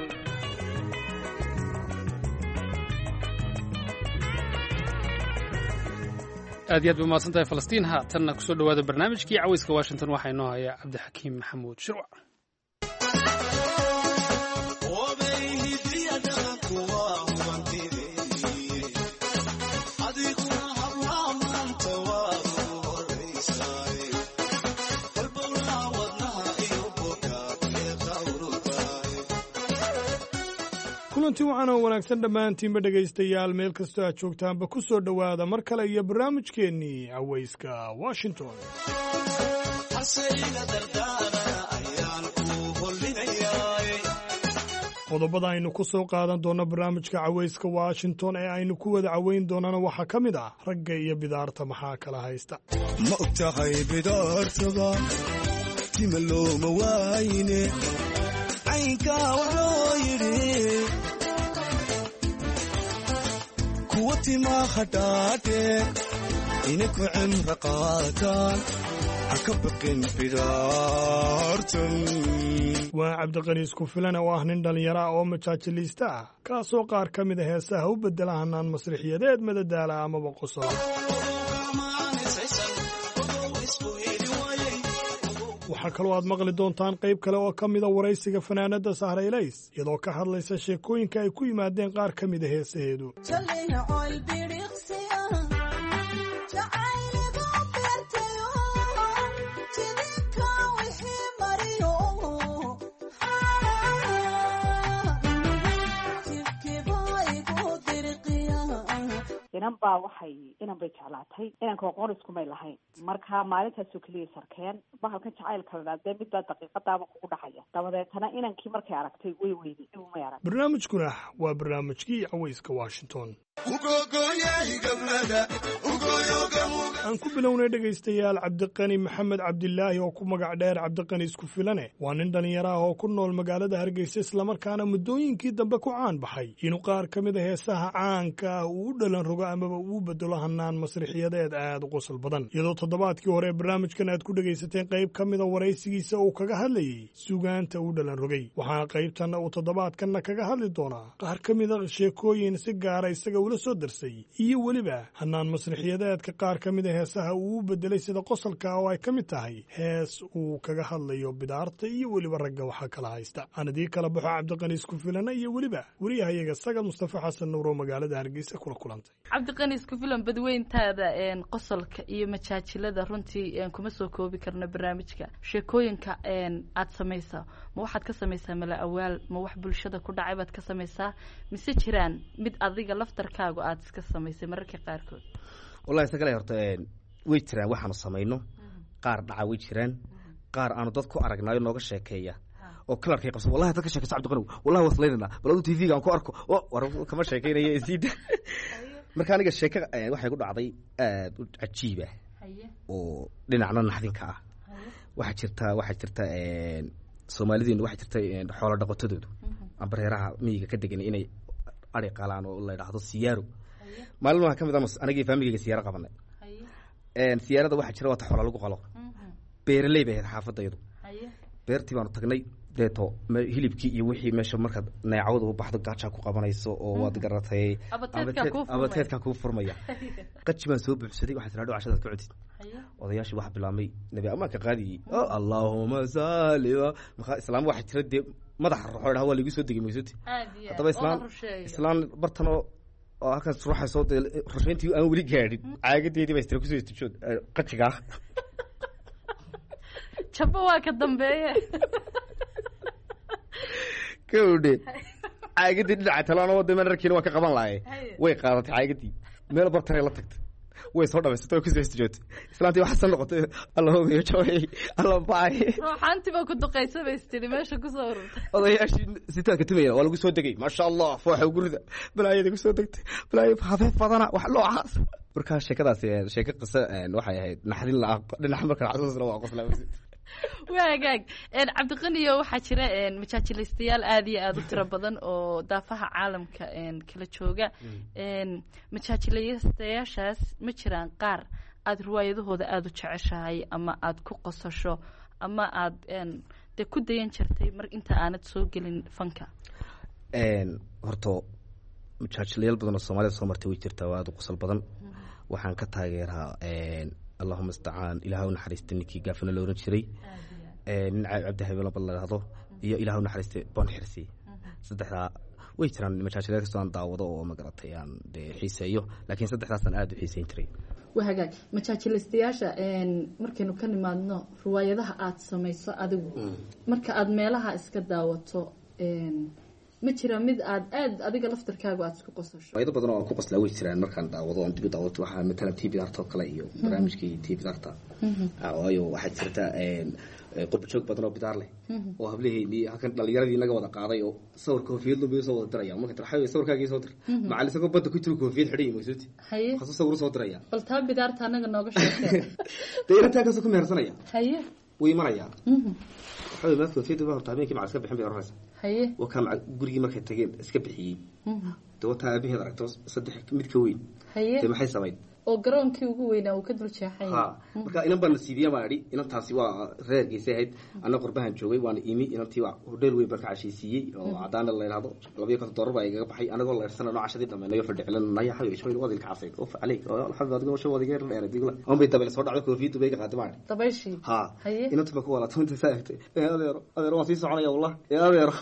aad iyo aad baa mahadsantahay Falastiin haatanna kusoo dhawaada barnaamijkii cawayska Washington waxaa inoo haya Cabdixakiim Maxamuud Shirwac kulantii waxaana wanaagsan dhammaantiinba dhegaystayaal meel kastoo aad joogtaanba ku soo dhowaada mar kale iyo barnaamijkeennii cawayska Washington qodobada aynu ku soo qaadan doono barnaamijka cawayska Washington ee aynu ku wada cawayn doonana waxaa ka mid ah ragga iyo bidaarta maxaa kala haysta ma ogtahay bidaartaba tima looma waayne caynka waxoo yidhi kuwa timaa hadhaadhe ina ku cimra qaataan haka baqin bidaartan waa Cabdiqani isku filan oo ah nin dhalinyaro ah oo majaajiliista ah kaasoo qaar ka mid ah heesaha u bedela hanaan masrixiyadeed madadaala amaba qosol waxaa kaloo aad maqli doontaan qayb kale oo ka mida waraysiga fanaanada Sahra Ilays iyadoo ka hadlaysa sheekooyinka ay ku yimaadeen qaar ka mid ah heesaheedu inan bay jeclaatay inanka aqoon iskumay lahayn marka maalintaasoo keliya sarkeen bahalkan jacaylka la dhaadee midbaa daqiiqadaaba kugu dhacaya dabadeetana inankii markay aragtay way weyday may arag barnaamijkuna waa barnaamijkii cawayska washington aan ku bilownay dhegaystayaal cabdiqani maxamed cabdilaahi oo ku magac dheer cabdiqani isku filane waa nin dhallinyaro ah oo ku nool magaalada hargeysa islamarkaana muddooyinkii dambe ku caan baxay inuu qaar ka mid a heesaha caanka ah uu u dhalan rogo amaba uu bedelo hanaan masrixiyadeed aad u qosol badan iyadoo toddobaadkii hore barnaamijkan aad ku dhegaysateen qayb ka mida waraysigiisa uu kaga hadlayey sugaanta uu dhalan rogay waxaana qaybtanna uu toddobaadkanna kaga hadli doonaa qaar ka mida sheekooyin si gaara isaga ula soo darsay iyo weliba hanaan masrixiyadeedka qaar ka mida heesaha uu u bedelay sida qosolka oo ay ka mid tahay hees uu kaga hadlayo bidaarta iyo weliba ragga waxaa kala haysta aan idii kala baxo cabdiqani isku filana iyo weliba wariyahayaga sagal mustafa xasan nuur oo magaalada hargeysa kula kulantay cabdiqani isku filan badweyntaada qosolka iyo majaajilada runtii kuma soo koobi karno barnaamijka sheekooyinka aad samaysaa ma waxaad ka samaysaa mala awaal ma wax bulshada ku dhacay baad ka samaysaa mise jiraan mid adiga laftarkaagu aad iska samaysay mararka qaarkood wallahi isagale horta way jiraan waxaanu samayno qaar dhaca way jiraan qaar aanu dad ku aragnaayo nooga sheekeeya oo kalarkay qabso wallahi dadka sheekaysa cabdiqani wallahi waslaynana bal adu TV gaan ku arko war kama sheekeynaya isiida marka aniga sheeka waxay ku dhacday aad u cajiib ah oo dhinacna naxdinka ah waxa jirta Soomaalidu waxa jirta xoolo dhaqatadoodu ambareeraha miyiga ka degan inay ari qalaan oo la yiraahdo siyaaro maalin waxa kamid ah anagii faamiliga siyaaro qabanay siyaarada waxa jira wata xoolo lagu qalo beeraley bay xaafadaydu beertii baanu tagnay deeto hilibkii iyo wixii meesha marka neecawda u baxdo gaaja ku qabanayso oo waad garatay abateedka ku furmaya qaji baan soo buuxsaday waxa tiraado cashada ku codid odayaashii waxa bilaamay nabi amaanka qaadi allahumma salli wa islaam waxa jira de madax ruuxo waa lagu soo degay meesoti hadaba islaam bartano oo halkan ruuxa soo rusheyntii aan wali gaadhin caagadeedii bay istir ku soo istijood qajiga jabba waa ka dambeeye kowde caagadii dhinaca talaana wada manarkiina waa ka qaban lahaye way qaadatay caagadii meel bartare la tagtay way soo dhabaysatay oo kusoo istijootay islaantii waxa san noqotay alla hoogayo jaway alla baay ruuxaantii baa ku duqaysa bay istiri meesha ku soo ururtay odayaashii sitaa ka timaya waa lagu soo degay maasha allah fooxa gurida balaayada ku soo degtay balaayo habeen fadana wax loo caas marka sheekadaas sheeko qisa waxay ahayd naxdin la dhinac marka xasuusna waa qof laaway waagaag cabdiqaniyo waxaa jira majaajilaystayaal aad iyo aad u tiro badan oo daafaha caalamka kala jooga majaajilaystayaashaas ma jiraan qaar aad riwaayadahooda aada u jeceshahay ama aad ku qosasho ama aad dee ku dayan jirtay mar inta aanad soo gelin fanka horto majaajilayaal badan oo soomaalida soo martay way jirtaa waa aad u qosol badan waxaan ka taageeraa allahuma istacaan ilaahay u naxariista ninkii gaafina la oran jiray nin cabdi habelo bal lahaado iyo ilaahay u naxariista bon xirsi saddexdaa way jiraan majaajilayaal kastoo aan daawado oo magaratay aan xiiseeyo laakiin saddexdaasaan aad u xiiseyn jiray wahagaag majaajilaystayaasha markaynu ka nimaadno riwaayadaha aad samayso adigu marka aad meelaha iska daawato ma jira mid aad adiga laftarkaagu aad isku qosasho ayado badan oo ku qoslaa way jiraan markaan daawado aan dib u daawato waxa matalan TV darto kale iyo barnaamijkii TV darta waayo waxa jirta qurb joog badan oo bidaar leh oo hableeyay halkan dhalinyaradii naga wada qaaday oo sawir koofiyad loo soo wada diraya marka tarxay sawirkaagii soo dir macallin isagoo badda ku jiro koofiyad xidhay meesoti xasuus sawir soo diraya bal taa bidaarta anaga nooga sheekay deyrta ka soo ku meersanaya haye way maraya waxay ma koofiyad baa taabeenkii macallin iska bixin bay oraysa haye waxa gurigii markay tageen iska bixiyay dawta abaheed aragto saddex mid ka weyn haye maxay sameeyay oo garoonkii ugu weynaa uu ka dul jeexay marka inan baan nasiibiya baan idhi inantaasi waa reerkiisa ahayd anna qurbahan joogay waan imi inantii waa hodheel weyn baan ka cashiisiiyey oo cadaana la yidhaahdo $200 baa igaga baxay anagoo la irsana noo cashadii dhammaynayo fadhicilanaya xayo shooyin wadilka casayd of caleyk oo alxamdu adiga shoo wadiga dheer digla on bay dabeel soo dhacday koofiyadu bay qaatay baan dabayshi haye inantii ba ku walaatay inta saagtay adeero waan sii soconaya wallah adeero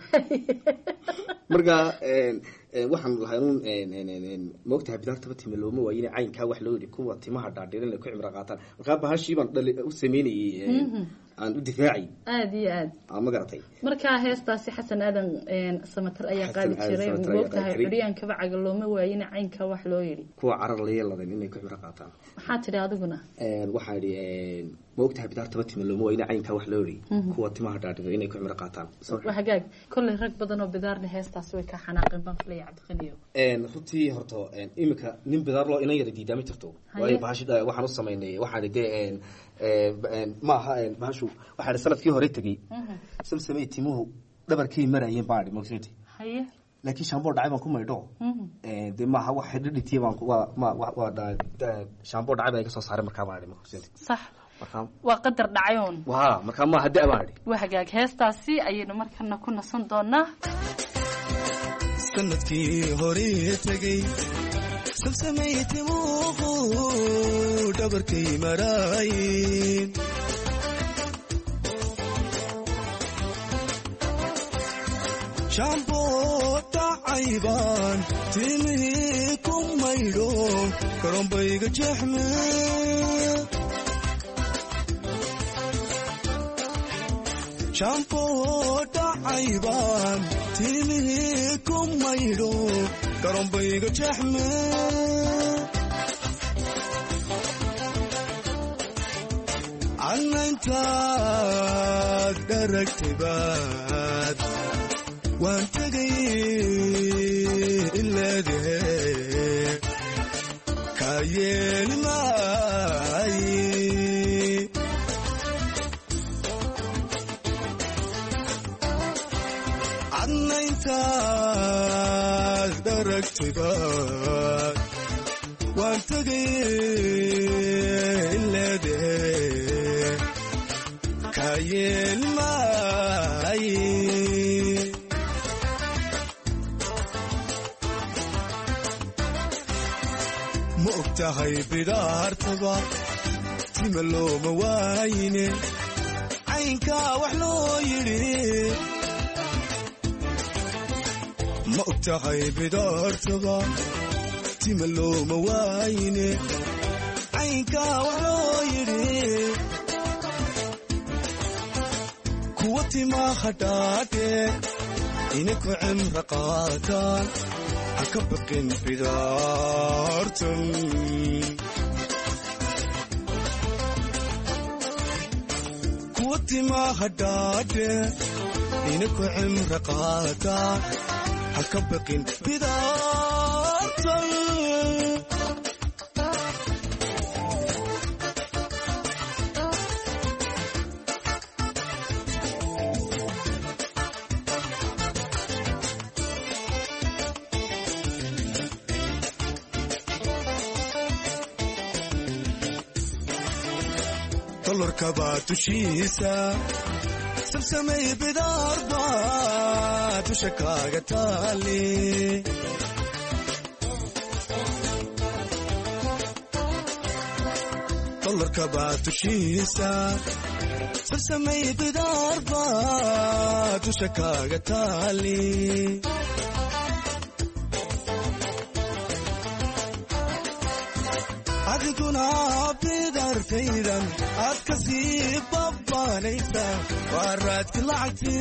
marka waxaan lahayn moogtahay bidaarta batime looma waayeen caynkaa wax loo yidhi kuwa timaha dhaadhirin ay ku cimro qaataan markaa bahashii baan u sameynayay aan u difaacay aad iyo aad ma garatay markaa heestaasi xasan aadan samatar ayaa qaadi jiray goobtahay xoriyaankaba caga looma waayina caynka wax loo yidhi kuwa carar la yeeladan inay ku xiro qaataan maxaa tidhi adiguna waxaa idhi ma ogtahay bidaartaba tima looma waayina caynka wax loo yidhi kuwa timaha dhaadhiga inay ku xiro qaataan hagaag kolley rag badan oo bidaarna heestaasi way ka xanaaqeen baan filaya cabdiqaniyo runtii horta imika nin bidaar loo inan yara diidaa ma jirto waayo bahashida waxaan u samaynay waxaan dee maaha bahashu waxaa sanadkii hore tegey samsamay timuhu dhabarkii marayeen baan magsudi laakiin shaamboo dhacay baan ku maydho dee maaha wax dhidhitiye baan shaamboo dhacay baan iga soo saaray markaa baan magsudi sax waa qadar dhacayoon waa markaa maaha da baan waa hagaag heestaasi ayaynu markana ku nasan doonaa sanadkii hore tegey samsamay timuhu dhabarkay marayeen shaamboo dhacay baan timihii ku maydho karoonbayga jeexme shaamboo dhacay baan timihii ku maydho karoonbayga jeexme annaintaad dharagtaybaad waan tegay ilaadahe kaa yeeli maaye annaintaad dharagtaybaad waan tegay ilaadahe kaa yeeli maaye ma og tahay bidaartaba tima looma waayine caynkaa wax loo yidhi ma og tahay bidaartaba tima looma waayine caynkaa wax loo yidhi kuwa timaha dhaadheer inay ku cimro qaataan ha ka baqin bidaartan kuwa timaha dhaadheer inay ku cimro qaataan ha ka baqin bidaartan dollarkabaa dushiisa samsamay bidaar baa dusha kaaga taali dollarkabaa dushiisa samsamay bidaar baa dusha kaaga taali adiguna bidartaydan aad ka sii babbaanaysa waa raadki lacagti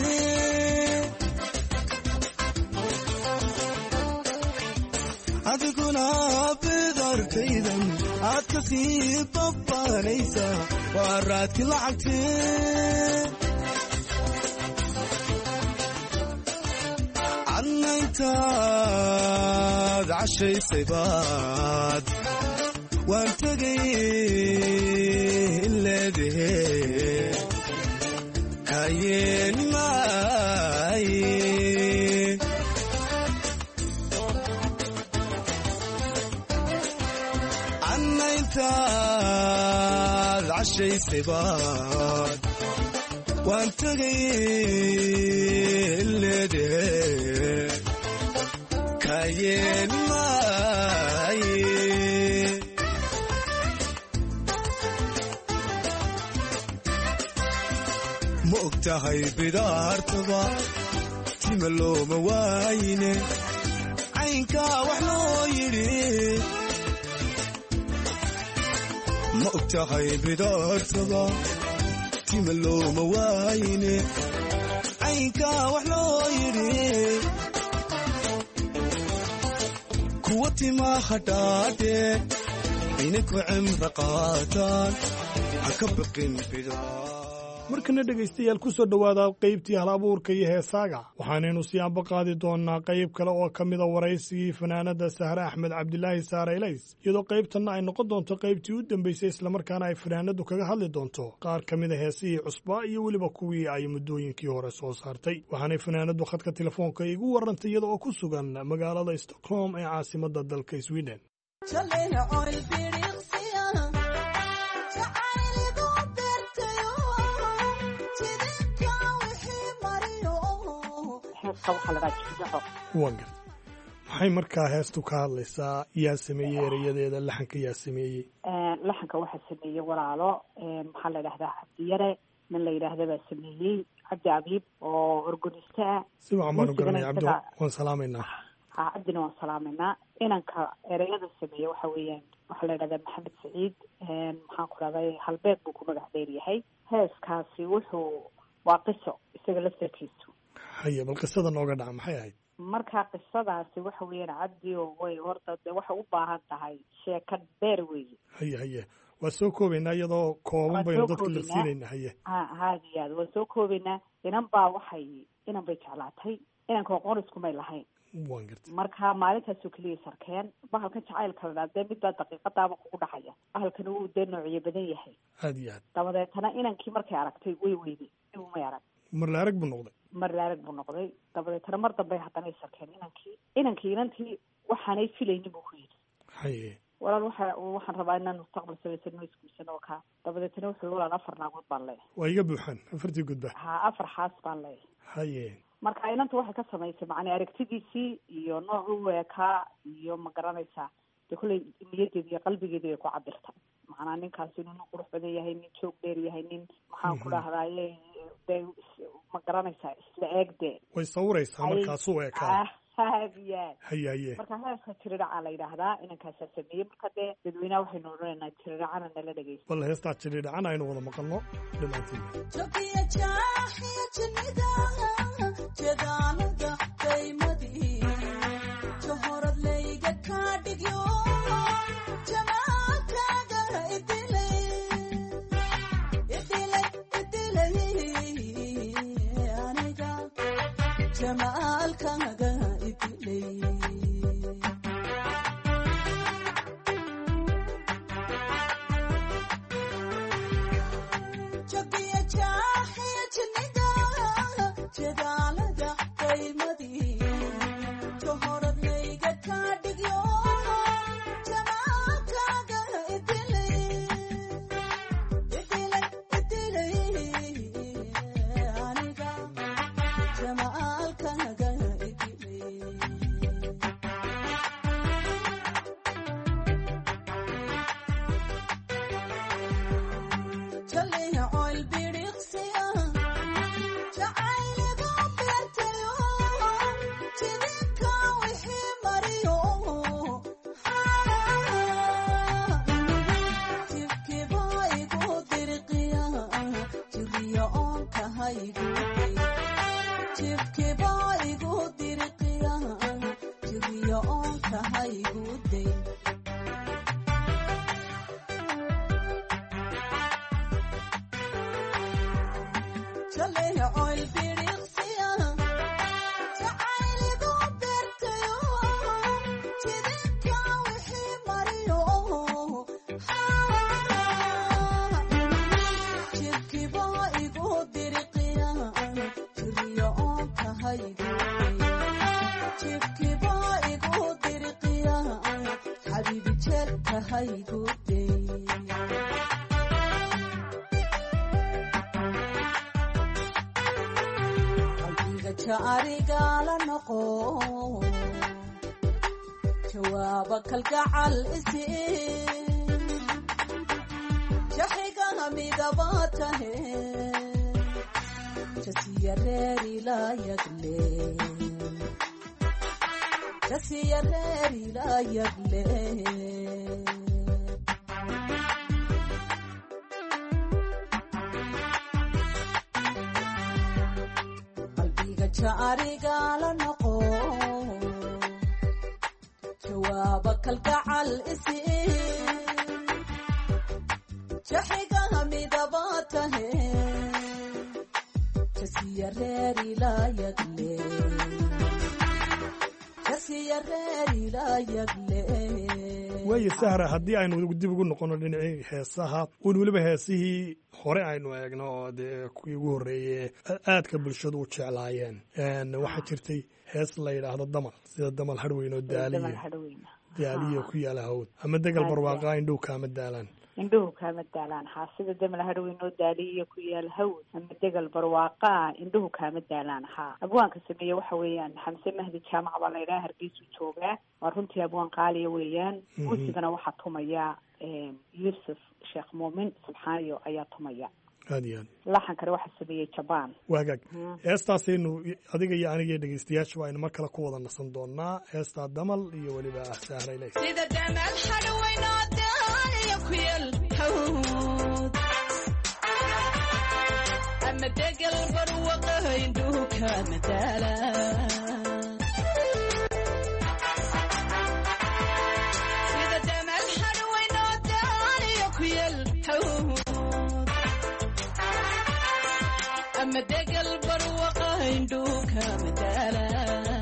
adiguna bidartaydan aad ka sii babbaanaysa waa raadki lacagti annaintaad cashaysay baad waan tegay ilaadahe kaa yeeli maaye annaintaad cashaysay baad waan tegay ilaadahe kaa yeeli maaye ma og tahay bidaartaba tima looma waayine caynkaa wax loo yidhi ma og tahay bidaartaba tima looma waayne caynkaa wax loo yidhi kuwa timaa hadhaadhe inanku cimra qaataan ha ka baqin bidaa markana dhegaystayaal ku soo dhowaada qaybtii hal abuurka iyo heesaaga waxaanaynu sii anba qaadi doonnaa qayb kale oo ka mida waraysigii fanaanadda sahre axmed cabdilaahi saare elays iyadoo qaybtanna ay noqon doonto qaybtii u dambaysay islamarkaana ay fanaanaddu kaga hadli doonto qaar ka mida heesihii cusbaa iyo weliba kuwii ay muddooyinkii hore soo saartay waxaanay fanaanaddu khadka telefoonka igu warrantay iyada oo ku sugan magaalada stockholm ee caasimadda dalka sweden. maxay markaa heestu ka hadlaysaa? yaa sameeyey erayadeeda? laxanka yaa sameeyey? laxanka waxaa sameeyey walaalo maxaa la yidhahdaa cabdiyare nin la yidhaahda baa sameeyey cabdi abiib oo organiste ah. si wacan baanu garanay cabdi, waan salaamaynaa. ha cabdina waan salaamaynaa. inanka ereyada sameeye waxa weeyaan waxaa la yidhahdaa maxamed saciid. maxaan ku dhahday halbeeg buu ku magac dheer yahay. heeskaasi waa qiso isaga laftarkiisu. haye bal qisada nooga dhaca maxay ahayd? marka qisadaasi waxa weeyaan cabdi oo way horta de waxay u baahan tahay sheeka dheer weeye. haye waa soo koobaynaa iyadoo kooban baynu dadka la siinayna. haye haadi aad waa soo koobaynaa. inan bay jeclaatay. inanka qoriskumay lahayn. waan gartay. marka maalintaasoo keliya sarkeen bahalkan jacaylka la dee midbaa daqiiqadaaba kugu dhacaya. bahalkan uu dee noocyo badan yahay. aad iyo aad. dabadeetana inankii markay aragtay way weyday. may arag mar la arag buu noqday. dabadeetana mar dambey haddana ay sarkeen inankii inantii waxaanay filaynin buu ku yidhi. haye walaal waxaan rabaa inaan mustaqbal samaysano isguursan oo kaa. dabadeetana wuxuu walaal 4 naagood baan leeyahay. waa iga buuxaan 4tii gudba. ha 4 xaas baan leeyahay. haye marka inanta waxay ka samaysay macnaa aragtidiisii iyo nooc u weekaa iyo ma garanaysaa dee kolley niyadeeda iyo qalbigeeda bay ku cabirta. macnaa ninkaasi inuu nin qurux badan yahay, nin joog dheer yahay, nin maxaan ku dhahdaye de ma garanaysaa isla eegde way sawiraysaa markaasuu eekaa. haye marka heeska jiridhaca la yidhaahdaa inankaasaa sameeyey. marka dee dadweynaha waxaynu odhanaynaa jiridhacana nala dhegeysta. bal heestaa jiridhacana aynu wada maqalno dhaxal isi jaxigaha midabatahe jasiya reer ilaayagle waayo sahra haddii aynu dib ugu noqono dhinacii heesaha un weliba heesihii hore aynu eegno oo dee kuwii ugu horreeyey aadka bulshadu u jeclaayeen waxaa jirtay hees la yidhaahdo damal sida damal harweyn oo daaliya ku yaala hawd ama degal barwaaqa indhow kaama daalaan indhuhu kaama daalaan haa sida damal harweyn oo daaliya ku yaal hawd ama degal barwaaqa indhuhu kaama daalaan haa abwaanka sameeye waxa weeyaan xamse mahdi jaamac baa la yidhaha hargeysu joogaa waa runtii abwaan qaaliya weeyaan muusigana waxaa tumaya yuusuf sheekh muumin subxaaniyo ayaa tumaya aad iyo aad laxan kale waxaa sameeyey jabaan waagaag heestaasaynu adiga iyo aniga iyo dhegeystayaasha aynu mar kale ku wada nasan doonaa heestaa damal iyo weliba sahrayle sida damal harweyn oo daaliya ku yaal hawd ama degal barwaqa indhuhu kaama daalaan degal barwaqa indhuhu kaama daalaan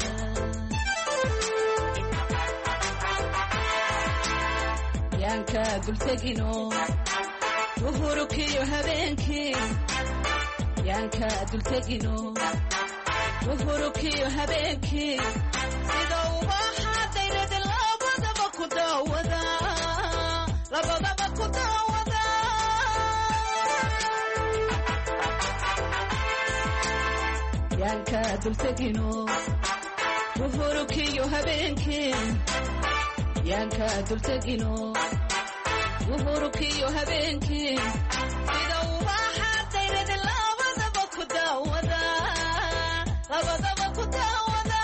yaanka dultegino duhurukiyo habeenkii yaanka dultegino duhurukiyo habeenkii sida ubaxa dayrada labadaba ku daawada labadaba ku daawada yaanka dultegino duhurukiyo habeenkii yaanka dultegino duhurukiyo habeenkii sida ubaxa dayrada labadaba ku daawada labadaba ku daawada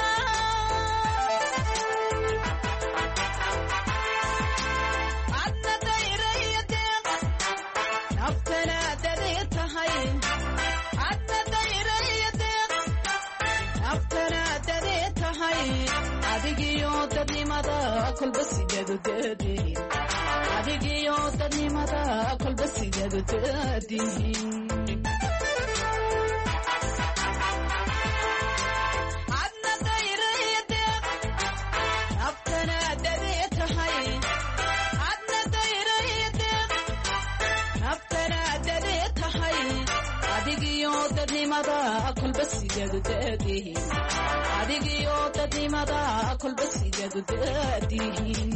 adna dayraya deeq naftana dadee tahay adna dayraya deeq naftana dadee tahay adigiyo dadnimada kolba sideedu deedihin adigiyo dadnimada kolba sideedu deedihin adna dayraya deeq naftana dadee tahay adna dayraya deeq naftana dadee tahay adigiyo dadnimada kolba sideedu deedihin adigiyo dadnimada kolba sideedu deedihin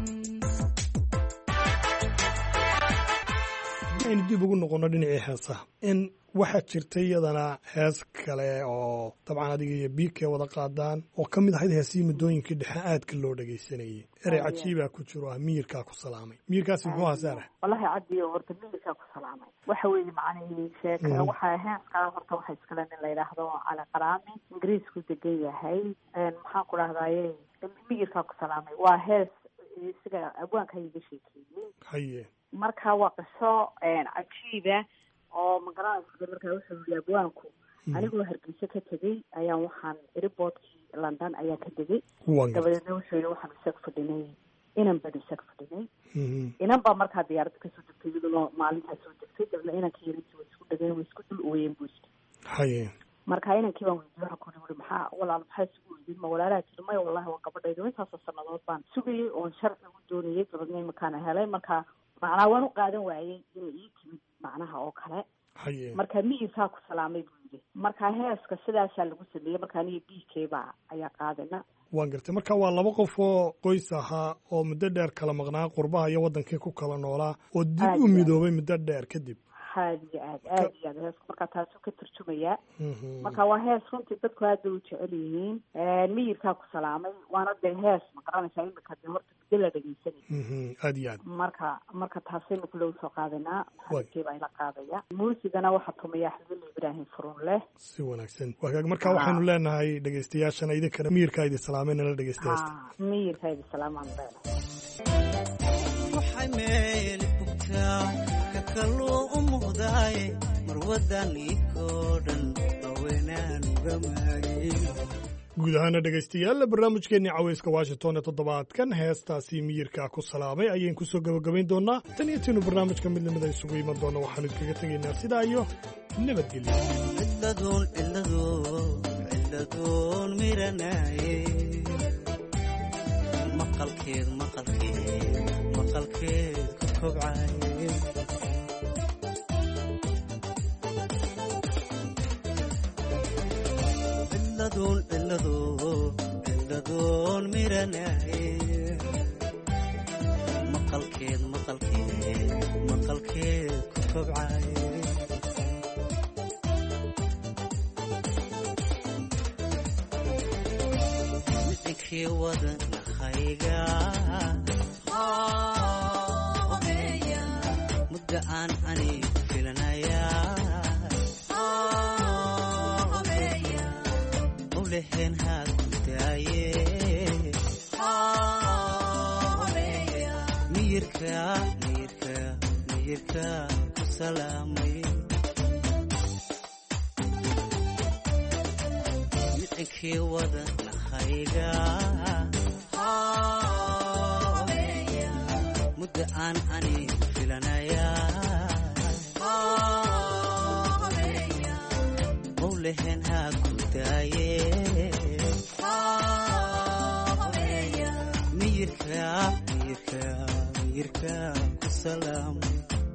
aynu dib ugu noqono dhinacii heesaha in waxaa jirta iyadana hees kale oo dabcan adiga iyo biigkay wada qaadaan oo ka mid ahayd heesihii muddooyinkii dhexe aadka loo dhegaysanayay erey cajiibaa ku jiro ah miyirkaa ku salaamay miyirkaasi muxuu ahaa saara wallahi cabdi horta miyirkaa ku salaamay waxa weeye macnihii sheeka waxaa heeskaa horta waxa iskale nin la yidhaahdo cali qaraami ingiriisku degan yahay maxaan ku dhahdaye miyirkaa ku salaamay waa hees isaga abwaanka iga sheekeeyey haye marka waa qiso cajiiba oo magaranaysa markaa wuxuu yiri abwaanku anigoo hargeysa ka tegey ayaan waxaan airportkii london ayaan ka degay dabadeedna wuxuu yiri waxaan isag fadhinay inan baan isag fadhinay inan baa markaa diyaaradda kasoo degtay iyadoo maalintaa soo degtay dabna inankii yarintii way isku dhageen way isku dul ooyeen buu isku haye marka inankii baan weydiiyey waxaan ku yiri maxaa walaal maxaa isugu weydiin ma walaalaha tiri maya wallahi waa gabadhayda intaasoo sannadood baan sugayey oon sharci ugu doonayay dabadna imankaana helay marka macnaa waan u qaadan waayey inay ii timid macnaha oo kale marka miyirkaa ku salaamay buu yidhi marka heeska sidaasaa lagu sameeyey marka aniga biigkeybaa ayaa qaadana waan gartay marka waa laba qof oo qoys ahaa oo muddo dheer kala maqnaa qurbaha iyo waddankii ku kala noolaa oo dib u midoobay muddo dheer kadib aad iyo aad heesku markaa taasuu ka turjumayaa marka waa hees runtii dadku aad bay u jecel yihiin miyirkaa ku salaamay waana dee hees ma garanaysaa imika dee horta muddo la dhegeysanay aad iyo aad marka taasaynu kule usoo qaadanaa maxaadkeebaa ila qaadaya muusigana waxaa tumaya axmed ibraahim furunleh si wanaagsan wagaag marka waxaynu leenahay dhegeystayaashana idinkana miyirkaa idin salaamay nala dhegeystayaasta miyirkaa idin salaamaan kaluu u muuqdaaye mar wadaniikoo dhan haweenaan uga maagin guud ahaana dhegaystayaal barnaamijkeennii caweyska washington ee toddobaadkan heestaasi miyirkaa ku salaamay ayaynu ku soo gabagabayn doonaa tan iyo tiinu barnaamijka mid lamida isugu iman doona waxaanu idkaga tegaynaa sidaa iyo nabadgelyo ciladoon miranaaye maqalkeed ku kobcaye ciladoon miranaaye maqalkeed ku kobcaye midhinkii wadanahayga mudda aan anigu filanayaa lehen haa ku daaye miyirka ku salaamay midhinkii wadanahayga mudda aan anigu filanayaa lehen haa ku daaye miyirka ku salaamay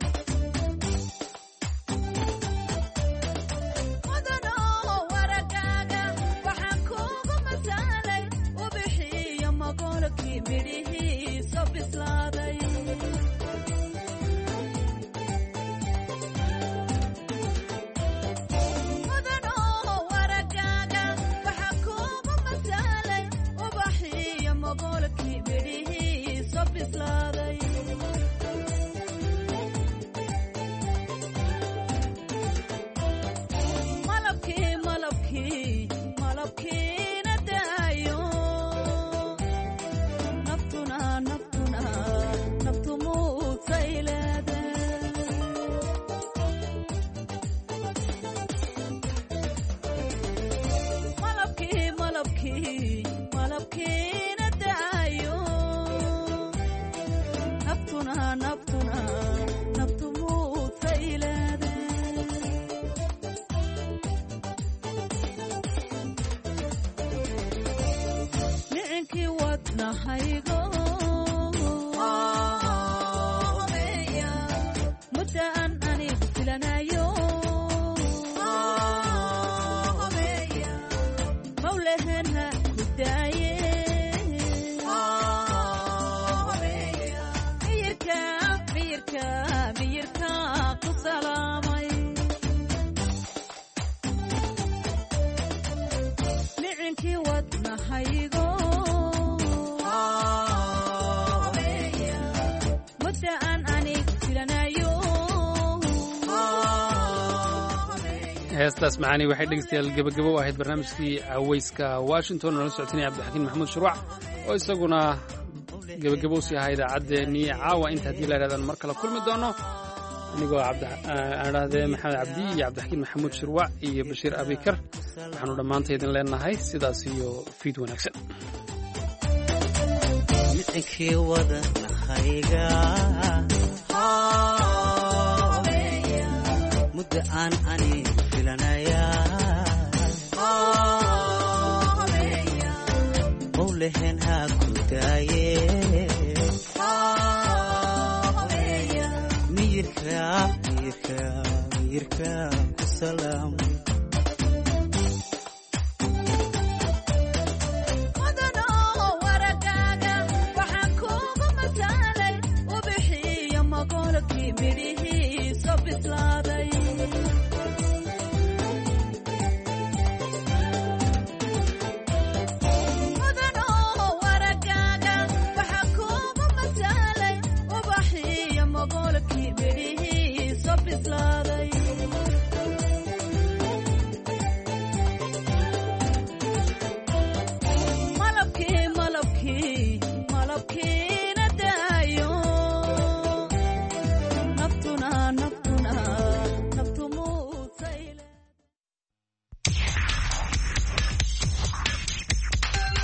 heestaas macaani waxay dhegeystayaal gabagabo u ahayd barnaamijkii caweyska washington oo la socotinaya cabdixakiin maxamuud shuruuc oo isaguna gabagabo sii ahaa idaacaddeenii caawa inta haddii la yidhahdaan mar kale kulmi doono anigoo aan idhaahdee maxamed cabdi iyo cabdixakiin maxamuud shuruuc iyo bashiir abikar waxaanu dhammaantaydin leenahay sidaas iyo fiid wanaagsan midhinkii wadanahayga mudda aan anigu lehen haa ku daaye miyirka ku salaamay